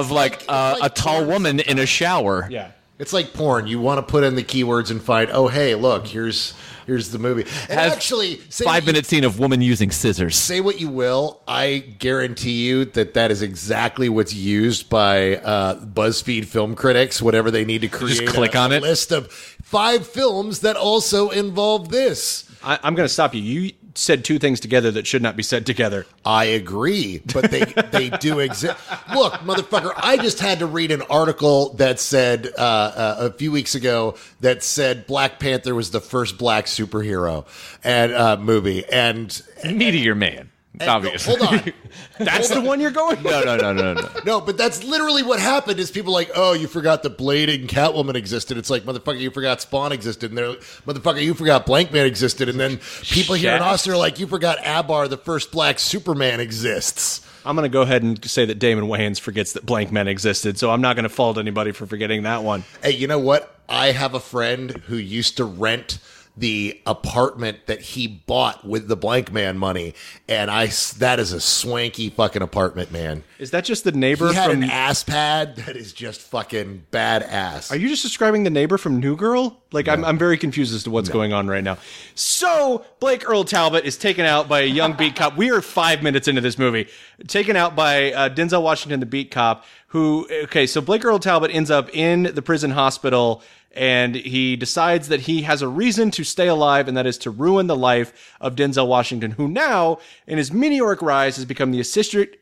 tall woman in a shower. Yeah. It's like porn. You want to put in the keywords and find, oh, hey, look, here's the movie. And actually, 5-minute scene of woman using scissors. Say what you will, I guarantee you that is exactly what's used by BuzzFeed film critics, whatever they need to create. Just click on a it. List of 5 films that also involve this. I'm going to stop you. You said two things together that should not be said together. I agree, but they do exist. Look, motherfucker, I just had to read an article that said a few weeks ago that said Black Panther was the first black superhero and movie, and Meteor Man. Obviously. Hold on. That's the one you're going? No. No, but that's literally what happened is people like, oh, you forgot that Blade and Catwoman existed. It's like, motherfucker, you forgot Spawn existed. And they're like, motherfucker, you forgot Blank Man existed. And then people here in Austin are like, you forgot Abar, the first black Superman exists. I'm going to go ahead and say that Damon Wayans forgets that Blank Men existed, so I'm not going to fault anybody for forgetting that one. Hey, you know what? I have a friend who used to rent the apartment that he bought with the Blank Man money, and that is a swanky fucking apartment, man. Is that just the neighbor he had from... an ass pad that is just fucking badass. Are you just describing the neighbor from New Girl? Like, no. I'm very confused as to what's going on right now. So, Blake Earl Talbot is taken out by a young beat cop. We are 5 minutes into this movie. Taken out by Denzel Washington, the beat cop, who... Okay, so Blake Earl Talbot ends up in the prison hospital, and he decides that he has a reason to stay alive, and that is to ruin the life of Denzel Washington, who now, in his meteoric rise, has become the assistant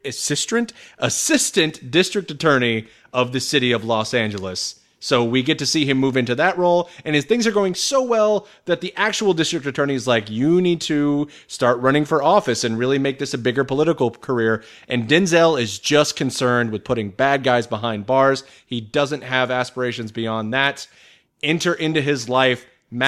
district attorney of the city of Los Angeles. So we get to see him move into that role, and his things are going so well that the actual district attorney is like, you need to start running for office and really make this a bigger political career. And Denzel is just concerned with putting bad guys behind bars. He doesn't have aspirations beyond that. Enter into his life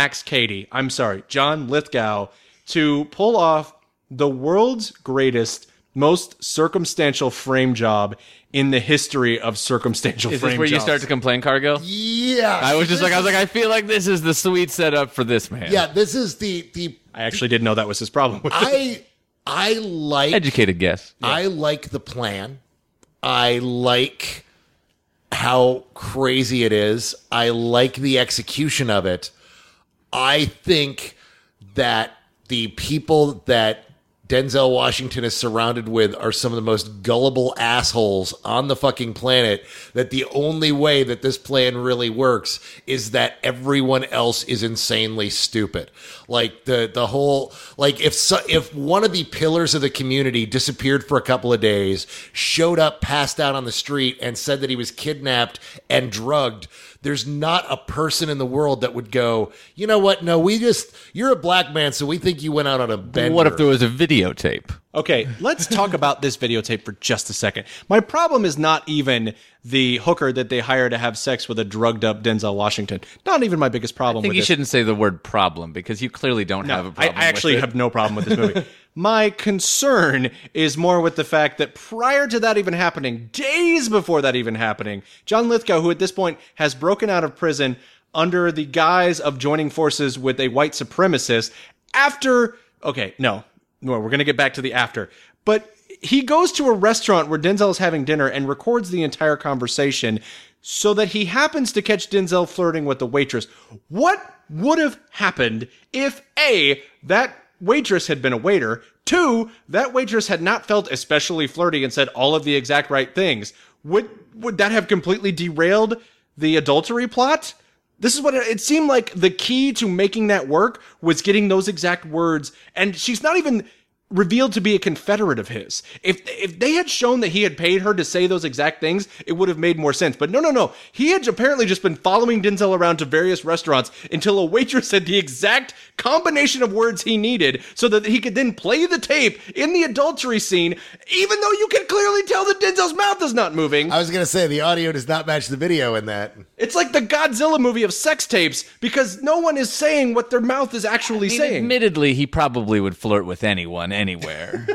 John Lithgow, to pull off the world's greatest, most circumstantial frame job in the history of circumstantial frame jobs. Is this where you start to complain, Cargill? Yeah. I was like, I feel like this is the sweet setup for this man. Yeah, this is the I actually didn't know that was his problem with it. I like... Educated guess. Yeah. I like the plan. I like how crazy it is. I like the execution of it. I think that the people that Denzel Washington is surrounded with are some of the most gullible assholes on the fucking planet, that the only way that this plan really works is that everyone else is insanely stupid. Like the whole, like if one of the pillars of the community disappeared for a couple of days, showed up passed out on the street and said that he was kidnapped and drugged, there's not a person in the world that would go, you know what? No, you're a black man, so we think you went out on a bender. What if there was a videotape? Okay, let's talk about this videotape for just a second. My problem is not even the hooker that they hire to have sex with a drugged up Denzel Washington. Not even my biggest problem with I think you this. shouldn't say the word problem because you clearly don't have a problem. I actually have no problem with this movie. My concern is more with the fact that prior to that even happening, days before that even happening, John Lithgow, who at this point has broken out of prison under the guise of joining forces with a white supremacist we're going to get back to the after. But he goes to a restaurant where Denzel is having dinner and records the entire conversation so that he happens to catch Denzel flirting with the waitress. What would have happened if A, that waitress had been a waiter, 2, that waitress had not felt especially flirty and said all of the exact right things? Would that have completely derailed the adultery plot? This is what it seemed like. The key to making that work was getting those exact words. And she's not even revealed to be a Confederate of his. If they had shown that he had paid her to say those exact things, it would have made more sense. But no. He had apparently just been following Denzel around to various restaurants until a waitress said the exact combination of words he needed so that he could then play the tape in the adultery scene, even though you can clearly tell that Denzel's mouth is not moving. I was going to say, the audio does not match the video in that. It's like the Godzilla movie of sex tapes because no one is saying what their mouth is actually saying. Admittedly, he probably would flirt with anyone, anywhere.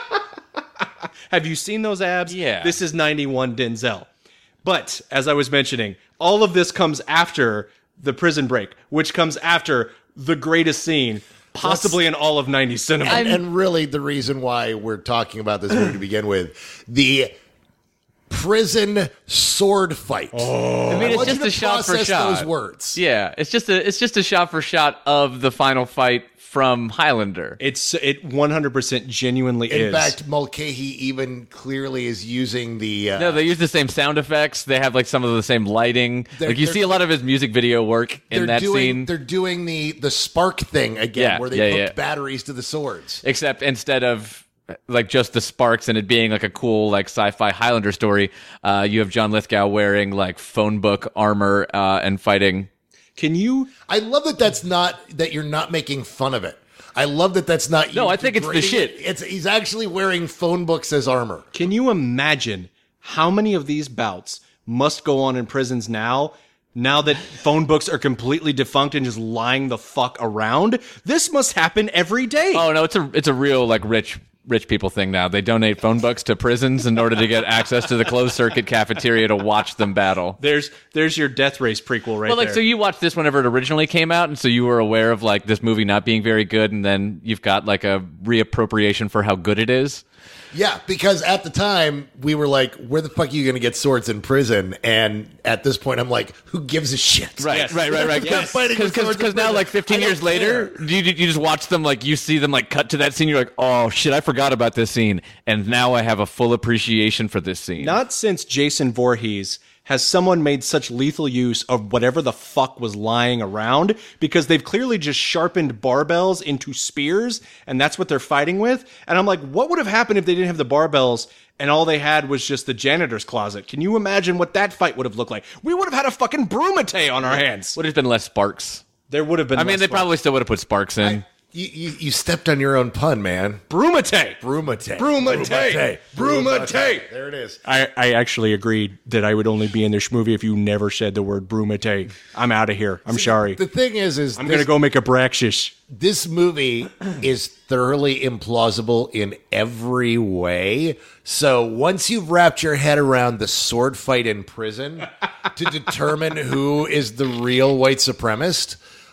Have you seen those abs? Yeah. This is 91 Denzel. But, as I was mentioning, all of this comes after the prison break, which comes after the greatest scene possibly in all of 90s cinema. And really the reason why we're talking about this movie to begin with, the prison sword fight. I mean, it's just a shot for shot. Those words. Yeah, it's just a shot for shot of the final fight from Highlander. It 100% genuinely is. In fact, Mulcahy even clearly is using the... No, they use the same sound effects. They have like some of the same lighting. Like you see a lot of his music video work in that scene. They're doing the spark thing again, where they hook batteries to the swords. Except instead of like just the sparks and it being like a cool like sci-fi Highlander story, you have John Lithgow wearing like phone book armor and fighting. I love that you're not making fun of it. I love that that's not. No, I think it's the shit. He's actually wearing phone books as armor. Can you imagine how many of these bouts must go on in prisons now that phone books are completely defunct and just lying the fuck around? This must happen every day. Oh no, it's a real like rich people thing now. They donate phone books to prisons in order to get access to the closed circuit cafeteria to watch them battle. There's your Death Race prequel right there. So you watched this whenever it originally came out, and so you were aware of like this movie not being very good, and then you've got like a reappropriation for how good it is. Yeah, because at the time, we were like, where the fuck are you going to get swords in prison? And at this point, I'm like, who gives a shit? Right. Because now, like 15 years later, you just watch them, like you see them like cut to that scene, you're like, oh shit, I forgot about this scene. And now I have a full appreciation for this scene. Not since Jason Voorhees has someone made such lethal use of whatever the fuck was lying around, because they've clearly just sharpened barbells into spears, and that's what they're fighting with. And I'm like, what would have happened if they didn't have the barbells and all they had was just the janitor's closet? Can you imagine what that fight would have looked like? We would have had a fucking Brumate on our hands. Would have been less sparks. There would have been. I mean, they probably still would have put sparks in. You stepped on your own pun, man. Brumate. There it is. I actually agreed that I would only be in this movie if you never said the word Brumate. I'm out of here. I'm sorry. The thing is I'm going to go make a Braxis. This movie is thoroughly implausible in every way. So once you've wrapped your head around the sword fight in prison to determine who is the real white supremacist,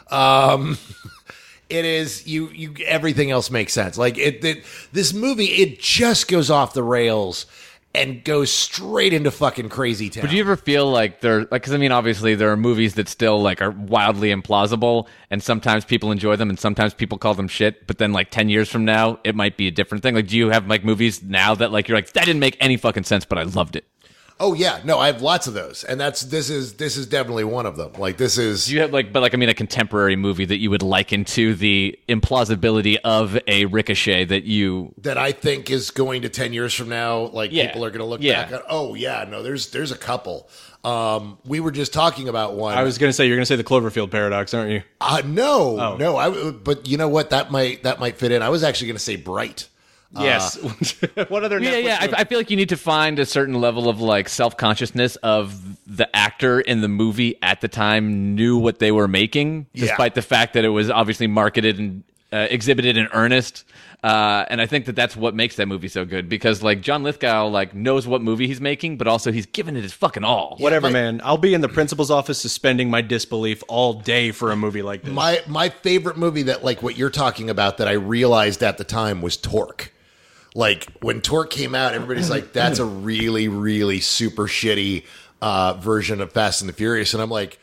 it is you. Everything else makes sense. Like this movie, it just goes off the rails and goes straight into fucking crazy town. But do you ever feel like because I mean, obviously there are movies that still like are wildly implausible, and sometimes people enjoy them, and sometimes people call them shit. But then like 10 years from now, it might be a different thing. Like, do you have like movies now that like you're like that didn't make any fucking sense, but I loved it? Oh yeah, no, I have lots of those, and this is definitely one of them. Like this is. Do you have a contemporary movie that you would liken to the implausibility of a Ricochet that I think is going to 10 years from now? Like people are going to look back at. Oh yeah, no, there's a couple. We were just talking about one. I was going to say you're going to say the Cloverfield paradox, aren't you? No. But you know what? That might fit in. I was actually going to say Bright. Yes. What other Netflix movie? I feel like you need to find a certain level of like self-consciousness of the actor in the movie at the time knew what they were making, despite the fact that it was obviously marketed and exhibited in earnest. And I think that's what makes that movie so good, because like John Lithgow like knows what movie he's making, but also he's giving it his fucking all. Whatever, man. I'll be in the principal's office suspending my disbelief all day for a movie like this. My favorite movie that like what you're talking about that I realized at the time was Torque. Like when Torque came out, everybody's like, that's a really, really super shitty version of Fast and the Furious. And I'm like,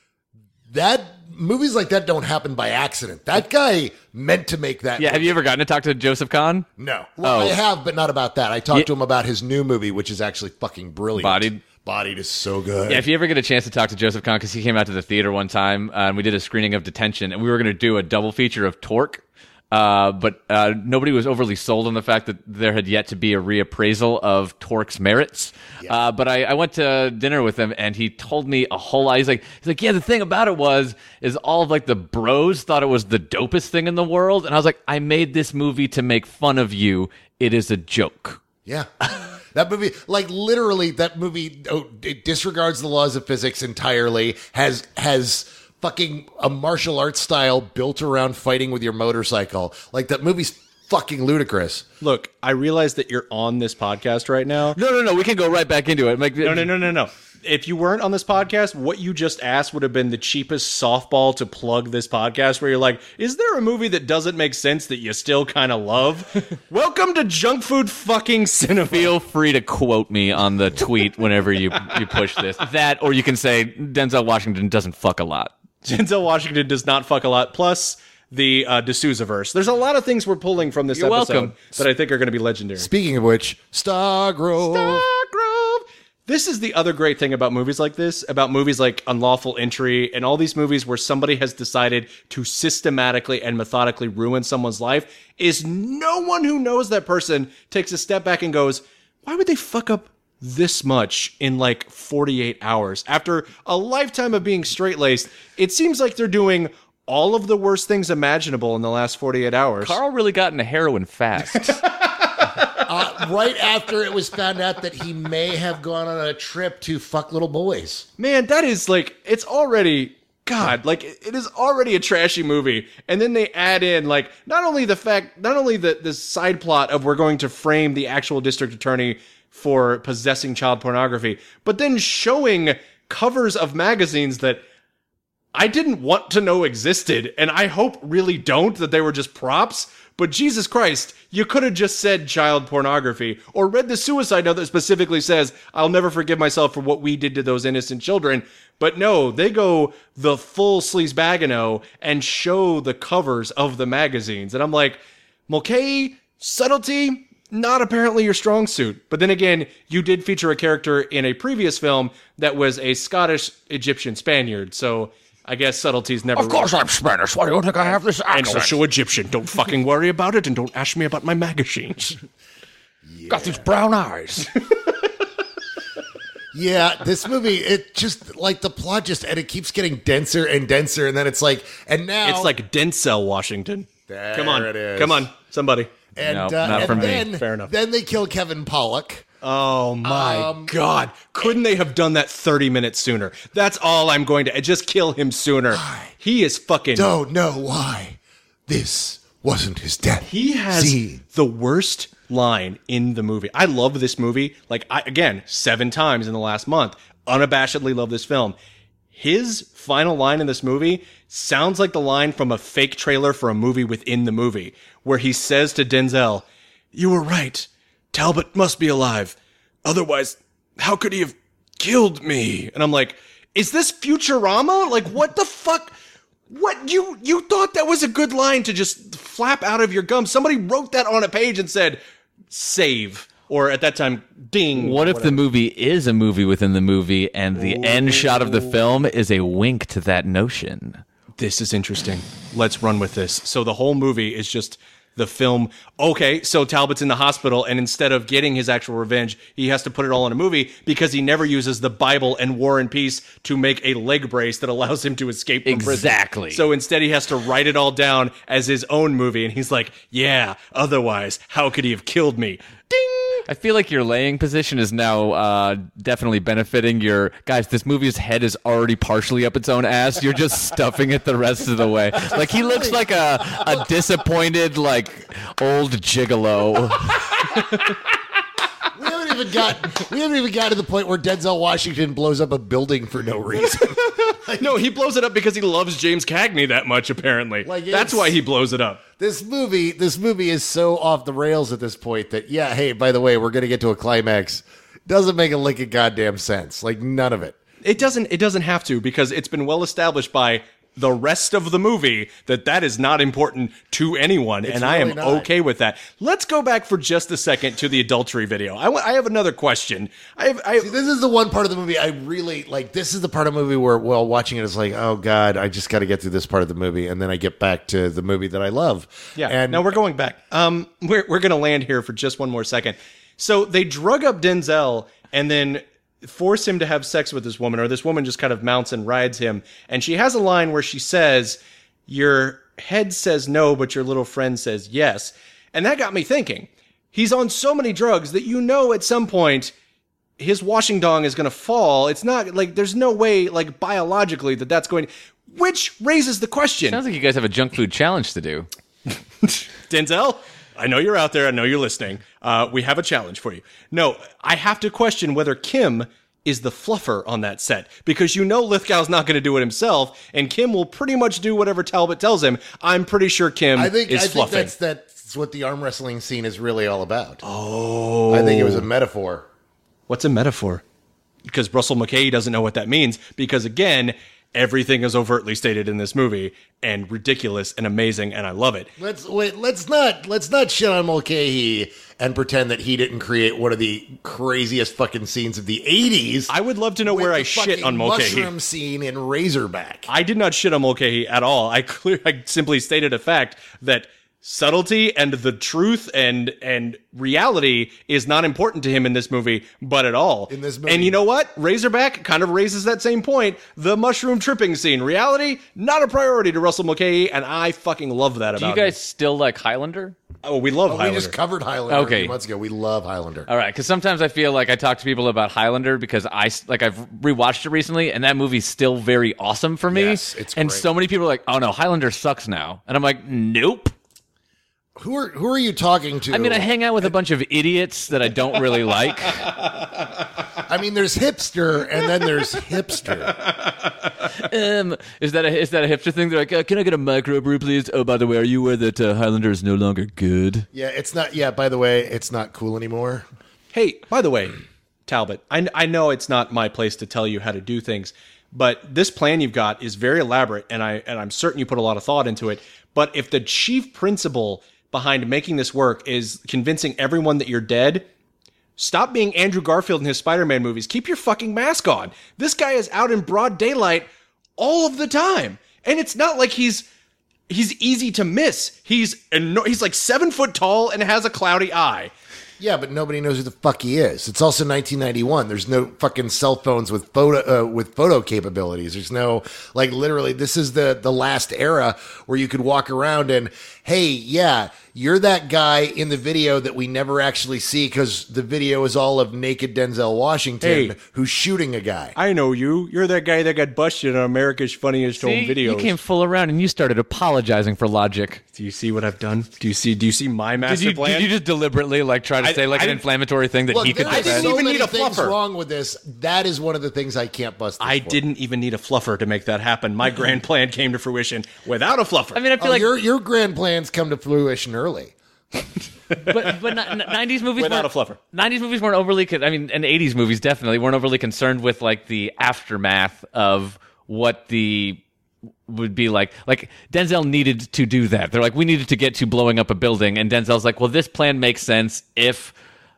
movies like that don't happen by accident. That guy meant to make that. Yeah, have you ever gotten to talk to Joseph Kahn? No. Well, I have, but not about that. I talked to him about his new movie, which is actually fucking brilliant. Bodied is so good. Yeah, if you ever get a chance to talk to Joseph Kahn, because he came out to the theater one time, and we did a screening of Detention, and we were going to do a double feature of Torque. But nobody was overly sold on the fact that there had yet to be a reappraisal of Torque's merits. Yeah. But I went to dinner with him, and he told me a whole lot. He's like, yeah, the thing about it is all of like the bros thought it was the dopest thing in the world, and I was like, I made this movie to make fun of you. It is a joke. Yeah. That movie, like literally, it disregards the laws of physics entirely. Has fucking a martial arts style built around fighting with your motorcycle. Like that movie's fucking ludicrous. Look, I realize that you're on this podcast right now. No. We can go right back into it. No. If you weren't on this podcast, what you just asked would have been the cheapest softball to plug this podcast, where you're like, is there a movie that doesn't make sense that you still kind of love? Welcome to Junk Food fucking Cinema. Feel free to quote me on the tweet whenever you push this. That, or you can say Denzel Washington doesn't fuck a lot. Denzel Washington does not fuck a lot. Plus the D'Souza-verse. There's a lot of things we're pulling from this episode that I think are going to be legendary. Speaking of which, Stargrove. This is the other great thing about movies like this, about movies like Unlawful Entry and all these movies where somebody has decided to systematically and methodically ruin someone's life, is no one who knows that person takes a step back and goes, why would they fuck up this much in like 48 hours? After a lifetime of being straight-laced, it seems like they're doing all of the worst things imaginable in the last 48 hours. Carl really got into heroin fast. Right after it was found out that he may have gone on a trip to fuck little boys. Man, that is like, it's already, God, like it is already a trashy movie. And then they add in like, not only the side plot of we're going to frame the actual district attorney for possessing child pornography, but then showing covers of magazines that I didn't want to know existed, and I hope really don't, that they were just props. But Jesus Christ, you could have just said child pornography, or read the suicide note that specifically says, I'll never forgive myself for what we did to those innocent children. But no, they go the full sleazebagano and show the covers of the magazines. And I'm like, Mulcahy, subtlety, not apparently your strong suit. But then again, you did feature a character in a previous film that was a Scottish Egyptian Spaniard, so I guess subtlety's never... Of course I'm Spanish. Why do you think I have this accent? And also Egyptian. Don't fucking worry about it, and don't ask me about my magazines. Yeah. Got these brown eyes. Yeah, this movie, it just, like, the plot just, and it keeps getting denser and denser, and then it's like, and now... It's like Denzel Washington. Come on. It is. Come on, somebody. And, no, not for me. Fair enough. Then they kill Kevin Pollak. Oh my God. Couldn't they have done that 30 minutes sooner? That's all I'm going to... Just kill him sooner. He is fucking... Don't know why this wasn't his death. He has the worst line in the movie. I love this movie. Like, again, 7 times in the last month. Unabashedly love this film. His final line in this movie sounds like the line from a fake trailer for a movie within the movie, where he says to Denzel, "You were right. Talbot must be alive. Otherwise, how could he have killed me?" And I'm like, is this Futurama? Like, what the fuck? What? You thought that was a good line to just flap out of your gums? Somebody wrote that on a page and said, save. or at that time, ding. What if the movie is a movie within the movie, and the end shot of the film is a wink to that notion? This is interesting. Let's run with this. So the whole movie is just the film. Okay, so Talbot's in the hospital, and instead of getting his actual revenge, he has to put it all in a movie because he never uses the Bible and War and Peace to make a leg brace that allows him to escape from prison. Exactly. So instead, he has to write it all down as his own movie, and he's like, yeah, otherwise, how could he have killed me? Ding! I feel like your laying position is now definitely benefiting your... Guys, this movie's head is already partially up its own ass. You're just stuffing it the rest of the way. Like, he looks like a disappointed, like, old gigolo. We haven't even got to the point where Denzel Washington blows up a building for no reason. No, he blows it up because he loves James Cagney that much, apparently. That's why he blows it up. This movie is so off the rails at this point that, yeah, hey, by the way, we're going to get to a climax. Doesn't make a lick of goddamn sense. Like, none of it. It doesn't have to, because it's been well established by the rest of the movie that is not important to anyone, and I am okay with that. Let's go back for just a second to the adultery video. I have another question. See, this is the one part of the movie I really like. This is the part of the movie where, while watching it, it's like, oh God, I just got to get through this part of the movie, and then I get back to the movie that I love. Yeah. And no, we're going back. We're going to land here for just one more second. So they drug up Denzel and then force him to have sex with this woman, or this woman just kind of mounts and rides him. And she has a line where she says, your head says no, but your little friend says yes. And that got me thinking. He's on so many drugs that at some point his washing dong is going to fall. It's not like there's no way like biologically that's going to, which raises the question. Sounds like you guys have a junk food challenge to do. Denzel, I know you're out there. I know you're listening. We have a challenge for you. No, I have to question whether Kim is the fluffer on that set, because Lithgow's not going to do it himself, and Kim will pretty much do whatever Talbot tells him. I'm pretty sure Kim is fluffing. I think that's what the arm wrestling scene is really all about. Oh. I think it was a metaphor. What's a metaphor? Because Russell Mulcahy doesn't know what that means, because again, everything is overtly stated in this movie and ridiculous and amazing, and I love it. Let's not shit on Mulcahy and pretend that he didn't create one of the craziest fucking scenes of the 80s. I would love to know where I shit on Mulcahy. Mushroom scene in Razorback. I did not shit on Mulcahy at all. I simply stated a fact that subtlety and the truth and reality is not important to him in this movie, but at all. In this movie. And you know what? Razorback kind of raises that same point. The mushroom tripping scene. Reality, not a priority to Russell Mulcahy, and I fucking love that about him. Do you guys still like Highlander? Oh, we love Highlander. We just covered Highlander a few months ago. We love Highlander. All right, because sometimes I feel like I talk to people about Highlander because I've rewatched it recently, and that movie's still very awesome for me. Yes, it's and great. So many people are like, oh no, Highlander sucks now. And I'm like, nope. Who are you talking to? I mean, I hang out with a bunch of idiots that I don't really like. I mean, there's hipster, and then there's hipster. Is that a hipster thing? They're like, can I get a microbrew, please? Oh, by the way, are you aware that Highlander is no longer good? Yeah, it's not. Yeah, by the way, it's not cool anymore. Hey, by the way, Talbot, I know it's not my place to tell you how to do things, but this plan you've got is very elaborate, and I'm certain you put a lot of thought into it. But if the chief principle behind making this work is convincing everyone that you're dead, stop being Andrew Garfield in his Spider-Man movies. Keep your fucking mask on. This guy is out in broad daylight all of the time. And it's not like he's easy to miss. He's like 7 foot tall and has a cloudy eye. Yeah, but nobody knows who the fuck he is. It's also 1991. There's no fucking cell phones with photo capabilities. There's no, like, literally, this is the last era where you could walk around and, hey, yeah, you're that guy in the video that we never actually see because the video is all of naked Denzel Washington who's shooting a guy. I know you. You're that guy that got busted on America's Funniest Home Videos. You came full around and you started apologizing for Logic. Do you see what I've done? Do you see my master plan? Did you just deliberately try to say an inflammatory thing that he could defend? I didn't even need a fluffer. Wrong with this. That is one of the things I can't bust. I didn't even need a fluffer to make that happen. My grand plan came to fruition without a fluffer. I mean, I feel like your grand plans come to fruition early. but 90s movies without a fluffer. 90s movies weren't overly and 80s movies definitely weren't overly concerned with like the aftermath of what the would be like Denzel needed to do that. They're like, we needed to get to blowing up a building, and Denzel's like, well, this plan makes sense if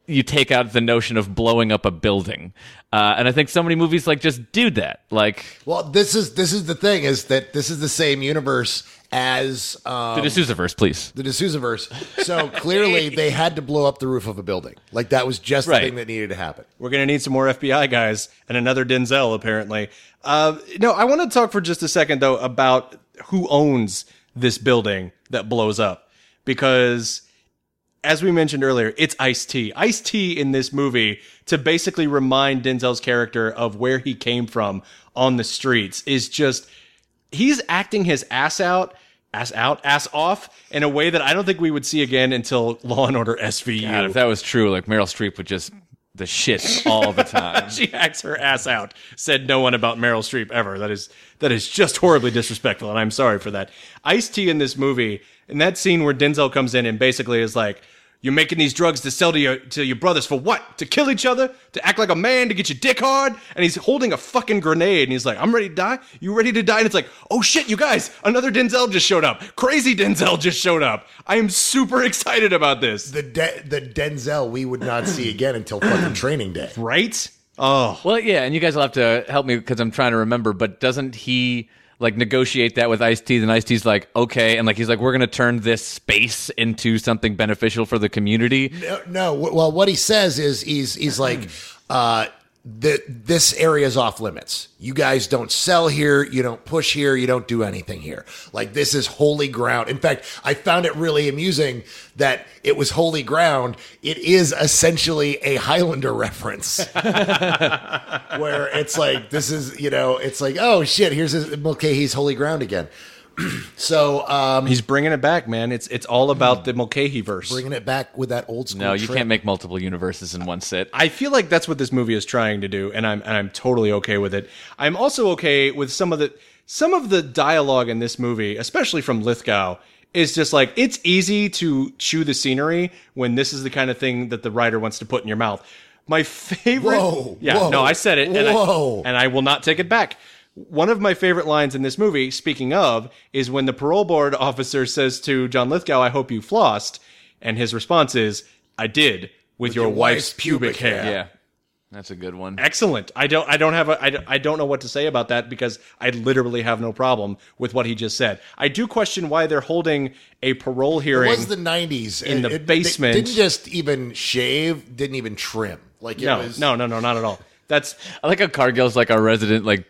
you take out the notion of blowing up a building. And I think so many movies like just do that. Like, well, this is the thing, is that this is the same universe as the D'Souza-verse, please. The D'Souza-verse. So clearly they had to blow up the roof of a building. Like, that was just the thing that needed to happen. We're going to need some more FBI guys and another Denzel, apparently. No, I want to talk for just a second, though, about who owns this building that blows up. Because, as we mentioned earlier, it's Ice-T. Ice-T in this movie, to basically remind Denzel's character of where he came from on the streets, is just... he's acting his ass off in a way that I don't think we would see again until Law and Order SVU. God, if that was true, like Meryl Streep would just the shit all the time. She acts her ass out. Said no one about Meryl Streep ever. That is just horribly disrespectful, and I'm sorry for that. Ice-T in this movie, in that scene where Denzel comes in and basically is like, you're making these drugs to sell to your brothers for what? To kill each other? To act like a man? To get your dick hard? And he's holding a fucking grenade, and he's like, I'm ready to die? You ready to die? And it's like, oh shit, you guys, another Denzel just showed up. Crazy Denzel just showed up. I am super excited about this. The Denzel we would not see again until fucking Training Day. Right? Oh. Well, yeah, and you guys will have to help me because I'm trying to remember, but doesn't he... like negotiate that with Ice-T, then Ice-T's like, okay, and like he's like, we're gonna turn this space into something beneficial for the community. No. Well, what he says is he's like, this area is off limits. You guys don't sell here, you don't push here, you don't do anything here. Like, this is holy ground. In fact, I found it really amusing that it was holy ground. It is essentially a Highlander reference. Where it's like, this is, it's like, oh shit, here's Mulcahy's holy ground again. So he's bringing it back, man. It's all about the Mulcahy verse. Bringing it back with that old school. No, you can't make multiple universes in one sit. I feel like that's what this movie is trying to do, and I'm totally okay with it. I'm also okay with some of the dialogue in this movie, especially from Lithgow. Is just like, it's easy to chew the scenery when this is the kind of thing that the writer wants to put in your mouth. My favorite, I said it, and I will not take it back. One of my favorite lines in this movie, speaking of, is when the parole board officer says to John Lithgow, I hope you flossed. And his response is, I did, with your wife's pubic hair. Yeah, that's a good one. Excellent. I don't know what to say about that because I literally have no problem with what he just said. I do question why they're holding a parole hearing. It was the 90s. In the basement. Didn't just even shave, didn't even trim. Like, No, not at all. I like how Cargill's like our resident, like,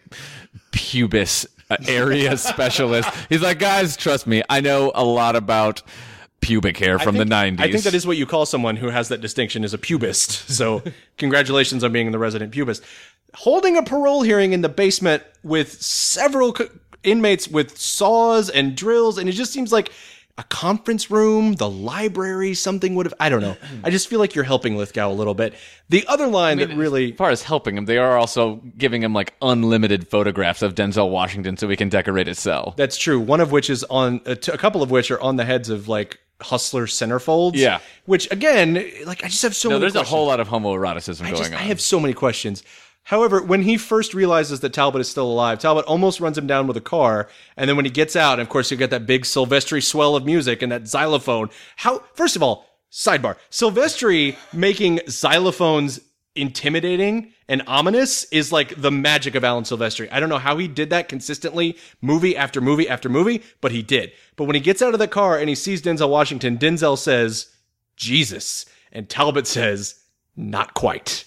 pubis area specialist. He's like, guys, trust me, I know a lot about pubic hair from the 90s. I think that is what you call someone who has that distinction, is a pubist. So congratulations on being the resident pubist. Holding a parole hearing in the basement with several inmates with saws and drills, and it just seems like a conference room, the library, something would have... I don't know. I just feel like you're helping Lithgow a little bit. The other line that really... As far as helping him, they are also giving him like unlimited photographs of Denzel Washington so he can decorate his cell. That's true. One of which is on... a couple of which are on the heads of like hustler centerfolds. Yeah. Which, again, like, I just have so many questions. There's a whole lot of homoeroticism going on. I have so many questions. However, when he first realizes that Talbot is still alive, Talbot almost runs him down with a car. And then when he gets out, and of course, you get that big Silvestri swell of music and that xylophone. First of all, sidebar, Silvestri making xylophones intimidating and ominous is like the magic of Alan Silvestri. I don't know how he did that consistently, movie after movie after movie, but he did. But when he gets out of the car and he sees Denzel Washington, Denzel says, Jesus. And Talbot says, not quite.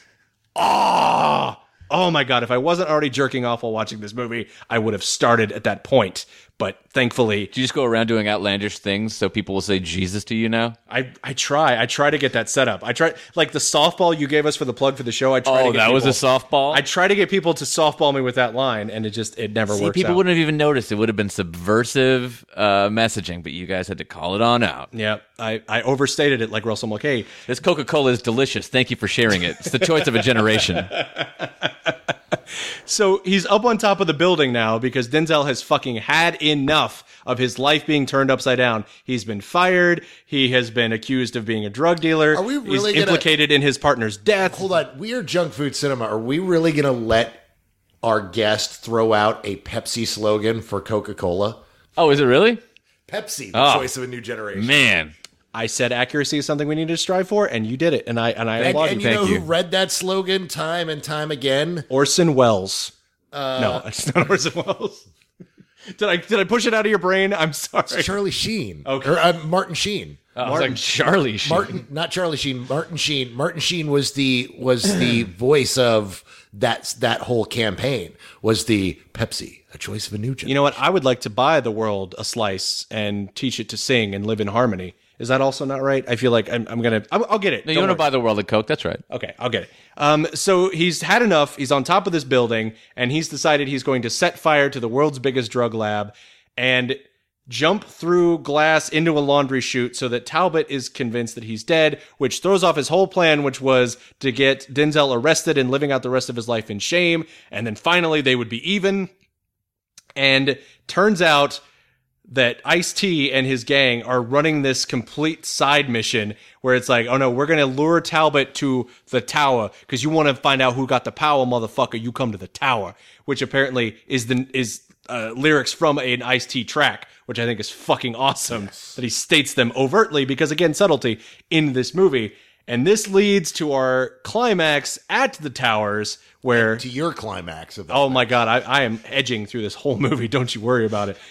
Oh my God. If I wasn't already jerking off while watching this movie, I would have started at that point. But thankfully... Do you just go around doing outlandish things so people will say Jesus to you now? I try to get that set up. I try, like the softball you gave us for the plug for the show. Was a softball? I try to get people to softball me with that line, and it never works people out. Wouldn't have even noticed. It would have been subversive messaging, but you guys had to call it on out. Yeah, I overstated it like Russell Mulcahy. This Coca-Cola is delicious. Thank you for sharing it. It's the choice of a generation. So he's up on top of the building now because Denzel has fucking had enough of his life being turned upside down. He's been fired. He has been accused of being a drug dealer. Are we really He's implicated in his partner's death. Hold on. We are Junk Food Cinema. Are we really going to let our guest throw out a Pepsi slogan for Coca-Cola? Oh, is it really? Pepsi, the choice of a new generation. Man. I said accuracy is something we need to strive for, and you did it, and I applaud And you. you know who read that slogan time and time again? Orson Welles. No, it's not Orson Welles. Did I push it out of your brain? I'm sorry. It's Charlie Sheen. Okay. Or Martin Sheen. I was like Charlie Sheen. Not Charlie Sheen. Martin Sheen. Martin Sheen was the voice of that whole campaign. Was the Pepsi, a choice of a new generation. You know what? I would like to buy the world a slice and teach it to sing and live in harmony. Is that also not right? I feel like I'll get it. No, you want to buy the world of Coke? That's right. Okay, I'll get it. So he's had enough. He's on top of this building, and he's decided he's going to set fire to the world's biggest drug lab and jump through glass into a laundry chute so that Talbot is convinced that he's dead, which throws off his whole plan, which was to get Denzel arrested and living out the rest of his life in shame. And then finally they would be even. And turns out that Ice-T and his gang are running this complete side mission where it's like, oh no, we're going to lure Talbot to the tower because you want to find out who got the power, motherfucker. You come to the tower, which apparently is lyrics from an Ice-T track, which I think is fucking awesome that he states them overtly because, again, subtlety in this movie. And this leads to our climax at the towers where... to your climax of that. Oh my God, I am edging through this whole movie. Don't you worry about it.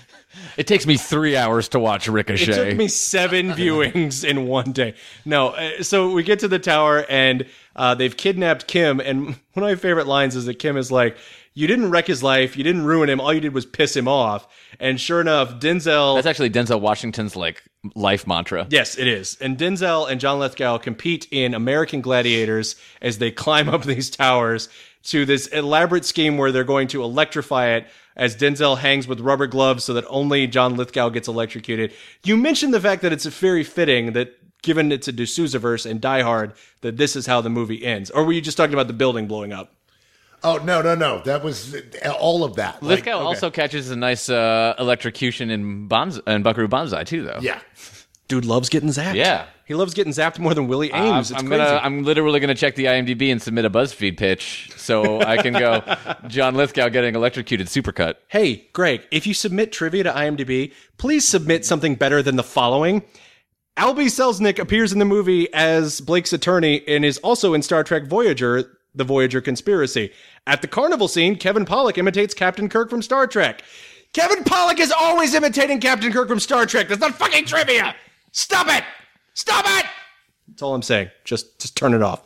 It takes me 3 hours to watch Ricochet. It took me 7 viewings in one day. No, so we get to the tower and they've kidnapped Kim. And one of my favorite lines is that Kim is like, you didn't wreck his life. You didn't ruin him. All you did was piss him off. And sure enough, Denzel... That's actually Denzel Washington's life mantra. Yes, it is. And Denzel and John Lithgow compete in American Gladiators as they climb up these towers to this elaborate scheme where they're going to electrify it as Denzel hangs with rubber gloves so that only John Lithgow gets electrocuted. You mentioned the fact that it's very fitting that, given it's a D'Souza-verse and Die Hard, that this is how the movie ends. Or were you just talking about the building blowing up? Oh, no. That was all of that. Lithgow also catches a nice electrocution in Buckaroo Banzai, too, though. Yeah. Dude loves getting zapped. Yeah. He loves getting zapped more than Willie Ames. I'm literally going to check the IMDb and submit a BuzzFeed pitch so I can go John Lithgow getting electrocuted supercut. Hey, Greg, if you submit trivia to IMDb, please submit something better than the following. Albie Selznick appears in the movie as Blake's attorney and is also in Star Trek Voyager, The Voyager Conspiracy. At the carnival scene, Kevin Pollak imitates Captain Kirk from Star Trek. Kevin Pollak is always imitating Captain Kirk from Star Trek. That's not fucking trivia. Stop it. Stop it. That's all I'm saying. Just turn it off.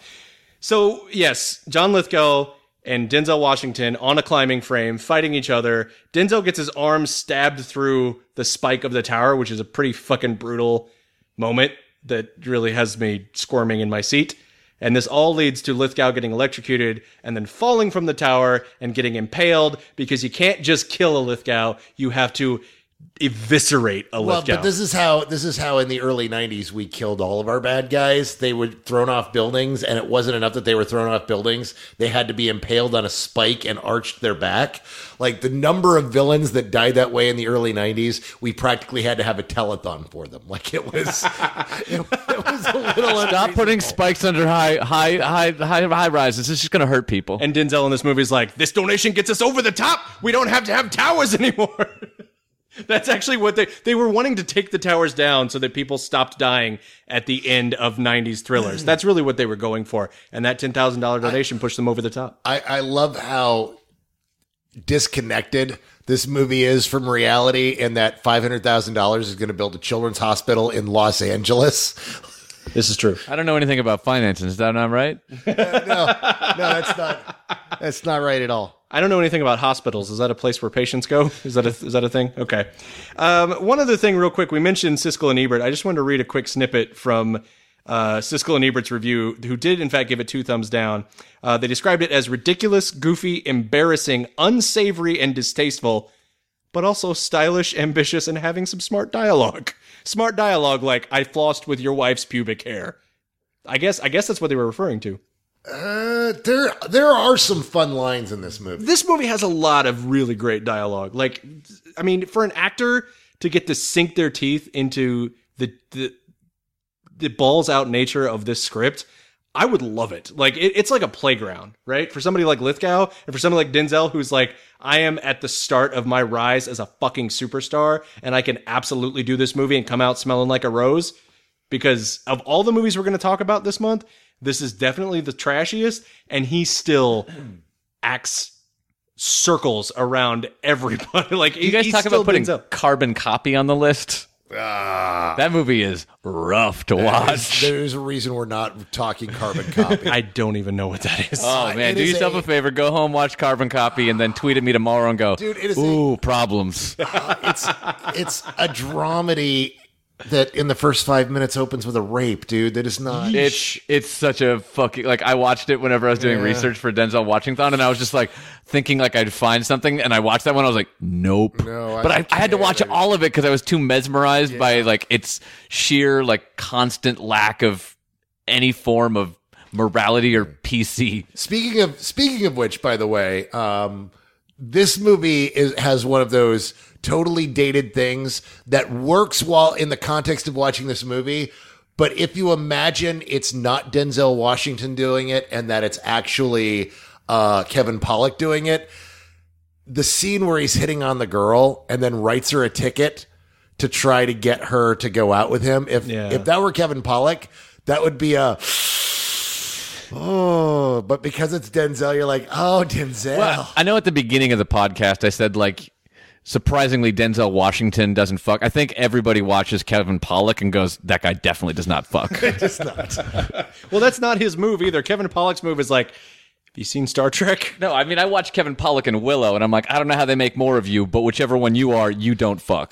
So, yes, John Lithgow and Denzel Washington on a climbing frame fighting each other. Denzel gets his arm stabbed through the spike of the tower, which is a pretty fucking brutal moment that really has me squirming in my seat. And this all leads to Lithgow getting electrocuted and then falling from the tower and getting impaled because you can't just kill a Lithgow. You have to eviscerate a Lithgow. But this is how in the early 90s we killed all of our bad guys. They were thrown off buildings, and it wasn't enough that they were thrown off buildings. They had to be impaled on a spike and arched their back. Like, the number of villains that died that way in the early 90s, we practically had to have a telethon for them. Like, it was it was a little Stop putting spikes under high rises. It's just going to hurt people. And Denzel in this movie is like, this donation gets us over the top. We don't have to have towers anymore. That's actually what they were wanting to take the towers down so that people stopped dying at the end of 90s thrillers. That's really what they were going for. And that $10,000 donation pushed them over the top. I love how disconnected this movie is from reality, and that $500,000 is going to build a children's hospital in Los Angeles. This is true. I don't know anything about financing. Is that not right? No, that's not right at all. I don't know anything about hospitals. Is that a place where patients go? Is that a thing? Okay. One other thing real quick. We mentioned Siskel and Ebert. I just wanted to read a quick snippet from Siskel and Ebert's review, who did, in fact, give it 2 thumbs down. They described it as ridiculous, goofy, embarrassing, unsavory, and distasteful, but also stylish, ambitious, and having some smart dialogue. Smart dialogue like, I flossed with your wife's pubic hair. I guess that's what they were referring to. There are some fun lines in this movie. This movie has a lot of really great dialogue. Like, I mean, for an actor to get to sink their teeth into the balls out nature of this script, I would love it. Like, it's like a playground, right? For somebody like Lithgow and for somebody like Denzel, who's like, I am at the start of my rise as a fucking superstar, and I can absolutely do this movie and come out smelling like a rose. because of all the movies we're going to talk about this month, this is definitely the trashiest, and he still acts circles around everybody. Like, you guys talk about putting Carbon Copy on the list? That movie is rough to watch. There's a reason we're not talking Carbon Copy. I don't even know what that is. Oh, man. Do yourself a favor. Go home, watch Carbon Copy, and then tweet at me tomorrow and go, dude, it is ooh, problems. It's a dramedy that in the first 5 minutes opens with a rape, dude. That is not... It's such a fucking... Like, I watched it whenever I was doing research for Denzel Washington, and I was just like thinking like I'd find something, and I watched that one, I was like, nope. No, but I had to watch all of it because I was too mesmerized by like its sheer like constant lack of any form of morality or PC. Speaking of which, by the way, this movie has one of those totally dated things that works while in the context of watching this movie. But if you imagine it's not Denzel Washington doing it and that it's actually Kevin Pollak doing it, the scene where he's hitting on the girl and then writes her a ticket to try to get her to go out with him. If that were Kevin Pollak, that would be a... Oh, but because it's Denzel, you're like, oh, Denzel. Well, I know at the beginning of the podcast I said, like, surprisingly, Denzel Washington doesn't fuck. I think everybody watches Kevin Pollak and goes, that guy definitely does not fuck. Does not. Well, that's not his move either. Kevin Pollak's move is like, have you seen Star Trek? No, I mean, I watched Kevin Pollak and Willow, and I'm like, I don't know how they make more of you, but whichever one you are, you don't fuck.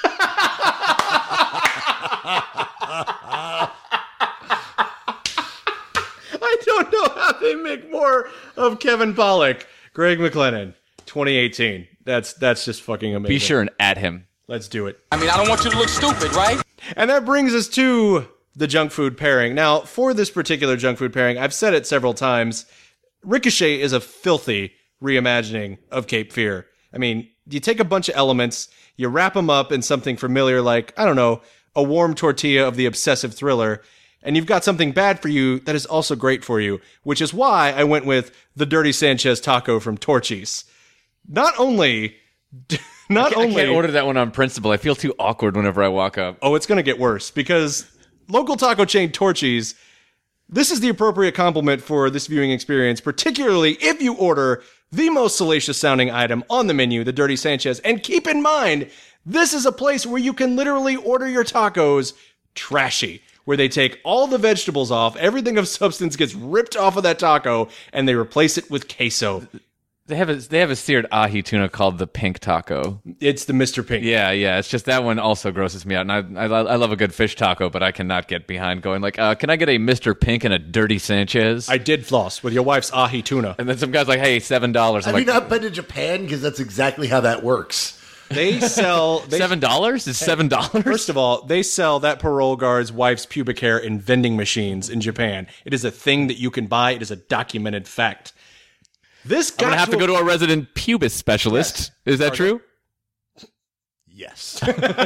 I don't know how they make more of Kevin Pollak. Greg McLennan, 2018. That's just fucking amazing. Be sure and add him. Let's do it. I mean, I don't want you to look stupid, right? And that brings us to the junk food pairing. Now, for this particular junk food pairing, I've said it several times, Ricochet is a filthy reimagining of Cape Fear. I mean, you take a bunch of elements, you wrap them up in something familiar like, I don't know, a warm tortilla of the obsessive thriller, and you've got something bad for you that is also great for you, which is why I went with the Dirty Sanchez taco from Torchy's. I can't order that one on principle. I feel too awkward whenever I walk up. Oh, it's going to get worse because local taco chain Torchy's, this is the appropriate compliment for this viewing experience, particularly if you order the most salacious sounding item on the menu, the Dirty Sanchez. And keep in mind, this is a place where you can literally order your tacos trashy, where they take all the vegetables off, everything of substance gets ripped off of that taco, and they replace it with queso. They have a seared ahi tuna called the Pink Taco. It's the Mr. Pink. Yeah. It's just that one also grosses me out. And I love a good fish taco, but I cannot get behind going like, can I get a Mr. Pink and a Dirty Sanchez? I did floss with your wife's ahi tuna. And then some guy's like, hey, $7. Have you not been to Japan? Because that's exactly how that works. They sell... $7? It's $7? First of all, they sell that parole guard's wife's pubic hair in vending machines in Japan. It is a thing that you can buy. It is a documented fact. I'm going to have to go to a resident pubis specialist. Yes. Is that true? Yes.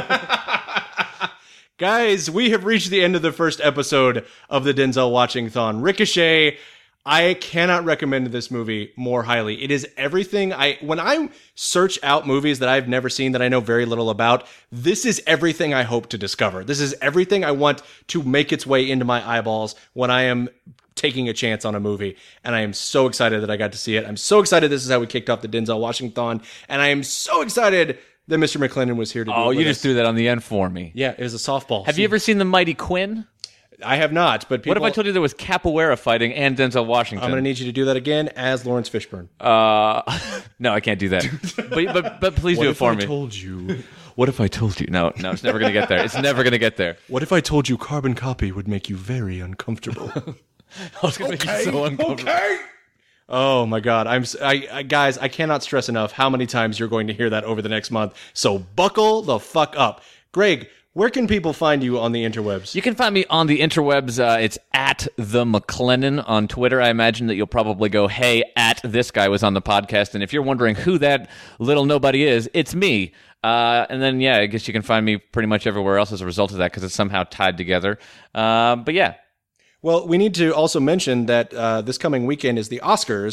Guys, we have reached the end of the first episode of the Denzel Watching-thon. Ricochet, I cannot recommend this movie more highly. It is everything when I search out movies that I've never seen, that I know very little about, this is everything I hope to discover. This is everything I want to make its way into my eyeballs when I am taking a chance on a movie. And I am so excited that I got to see it. I'm so excited this is how we kicked off the Denzel Washington. And I am so excited that Mr. McLennan was here to do it. Oh, you just threw that on the end for me. Yeah, it was a softball. Have you ever seen The Mighty Quinn? I have not, but people... What if I told you there was capoeira fighting and Denzel Washington? I'm going to need you to do that again as Lawrence Fishburne. No, I can't do that. but please do it for me. What if I told you... What if I told you? No, it's never going to get there. It's never going to get there. What if I told you Carbon Copy would make you very uncomfortable? I was going to make you so uncomfortable. Okay. Oh my God. Guys, I cannot stress enough how many times you're going to hear that over the next month. So buckle the fuck up. Greg, where can people find you on the interwebs? You can find me on the interwebs. It's at the McLennan on Twitter. I imagine that you'll probably go, hey, at this guy was on the podcast. And if you're wondering who that little nobody is, it's me. And then, yeah, I guess you can find me pretty much everywhere else as a result of that because it's somehow tied together. But yeah. Well, we need to also mention that this coming weekend is the Oscars,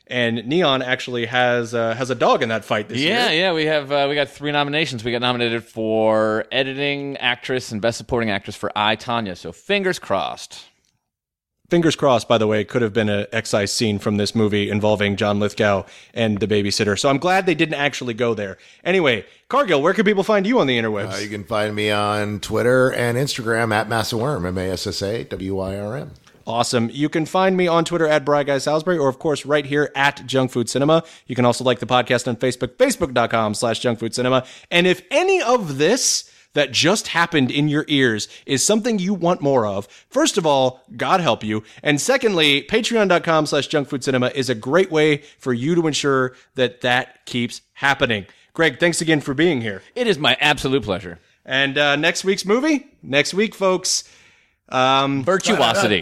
And Neon actually has a dog in that fight this year. Yeah, we got 3 nominations. We got nominated for editing, actress, and best supporting actress for I, Tonya. So fingers crossed. Fingers crossed, by the way, could have been an excise scene from this movie involving John Lithgow and the babysitter. So I'm glad they didn't actually go there. Anyway, Cargill, where can people find you on the interwebs? You can find me on Twitter and Instagram at Massawyrm, MASSAWYRM. Awesome. You can find me on Twitter at Bry Guy Salisbury, or of course right here at Junk Food Cinema. You can also like the podcast on Facebook, facebook.com/junkfoodcinema. And if any of this that just happened in your ears is something you want more of, first of all, God help you. And secondly, patreon.com/junkfoodcinema is a great way for you to ensure that that keeps happening. Greg, thanks again for being here. It is my absolute pleasure. And next week's movie? Next week, folks. Virtuosity.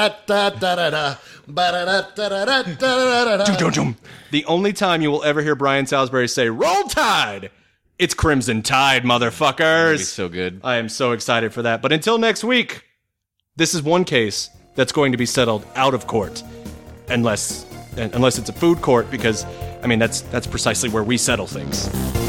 The only time you will ever hear Brian Salisbury say, "Roll Tide!" It's Crimson Tide, motherfuckers. That'd be so good. I am so excited for that. But until next week, this is one case that's going to be settled out of court. Unless it's a food court, because, I mean, that's precisely where we settle things.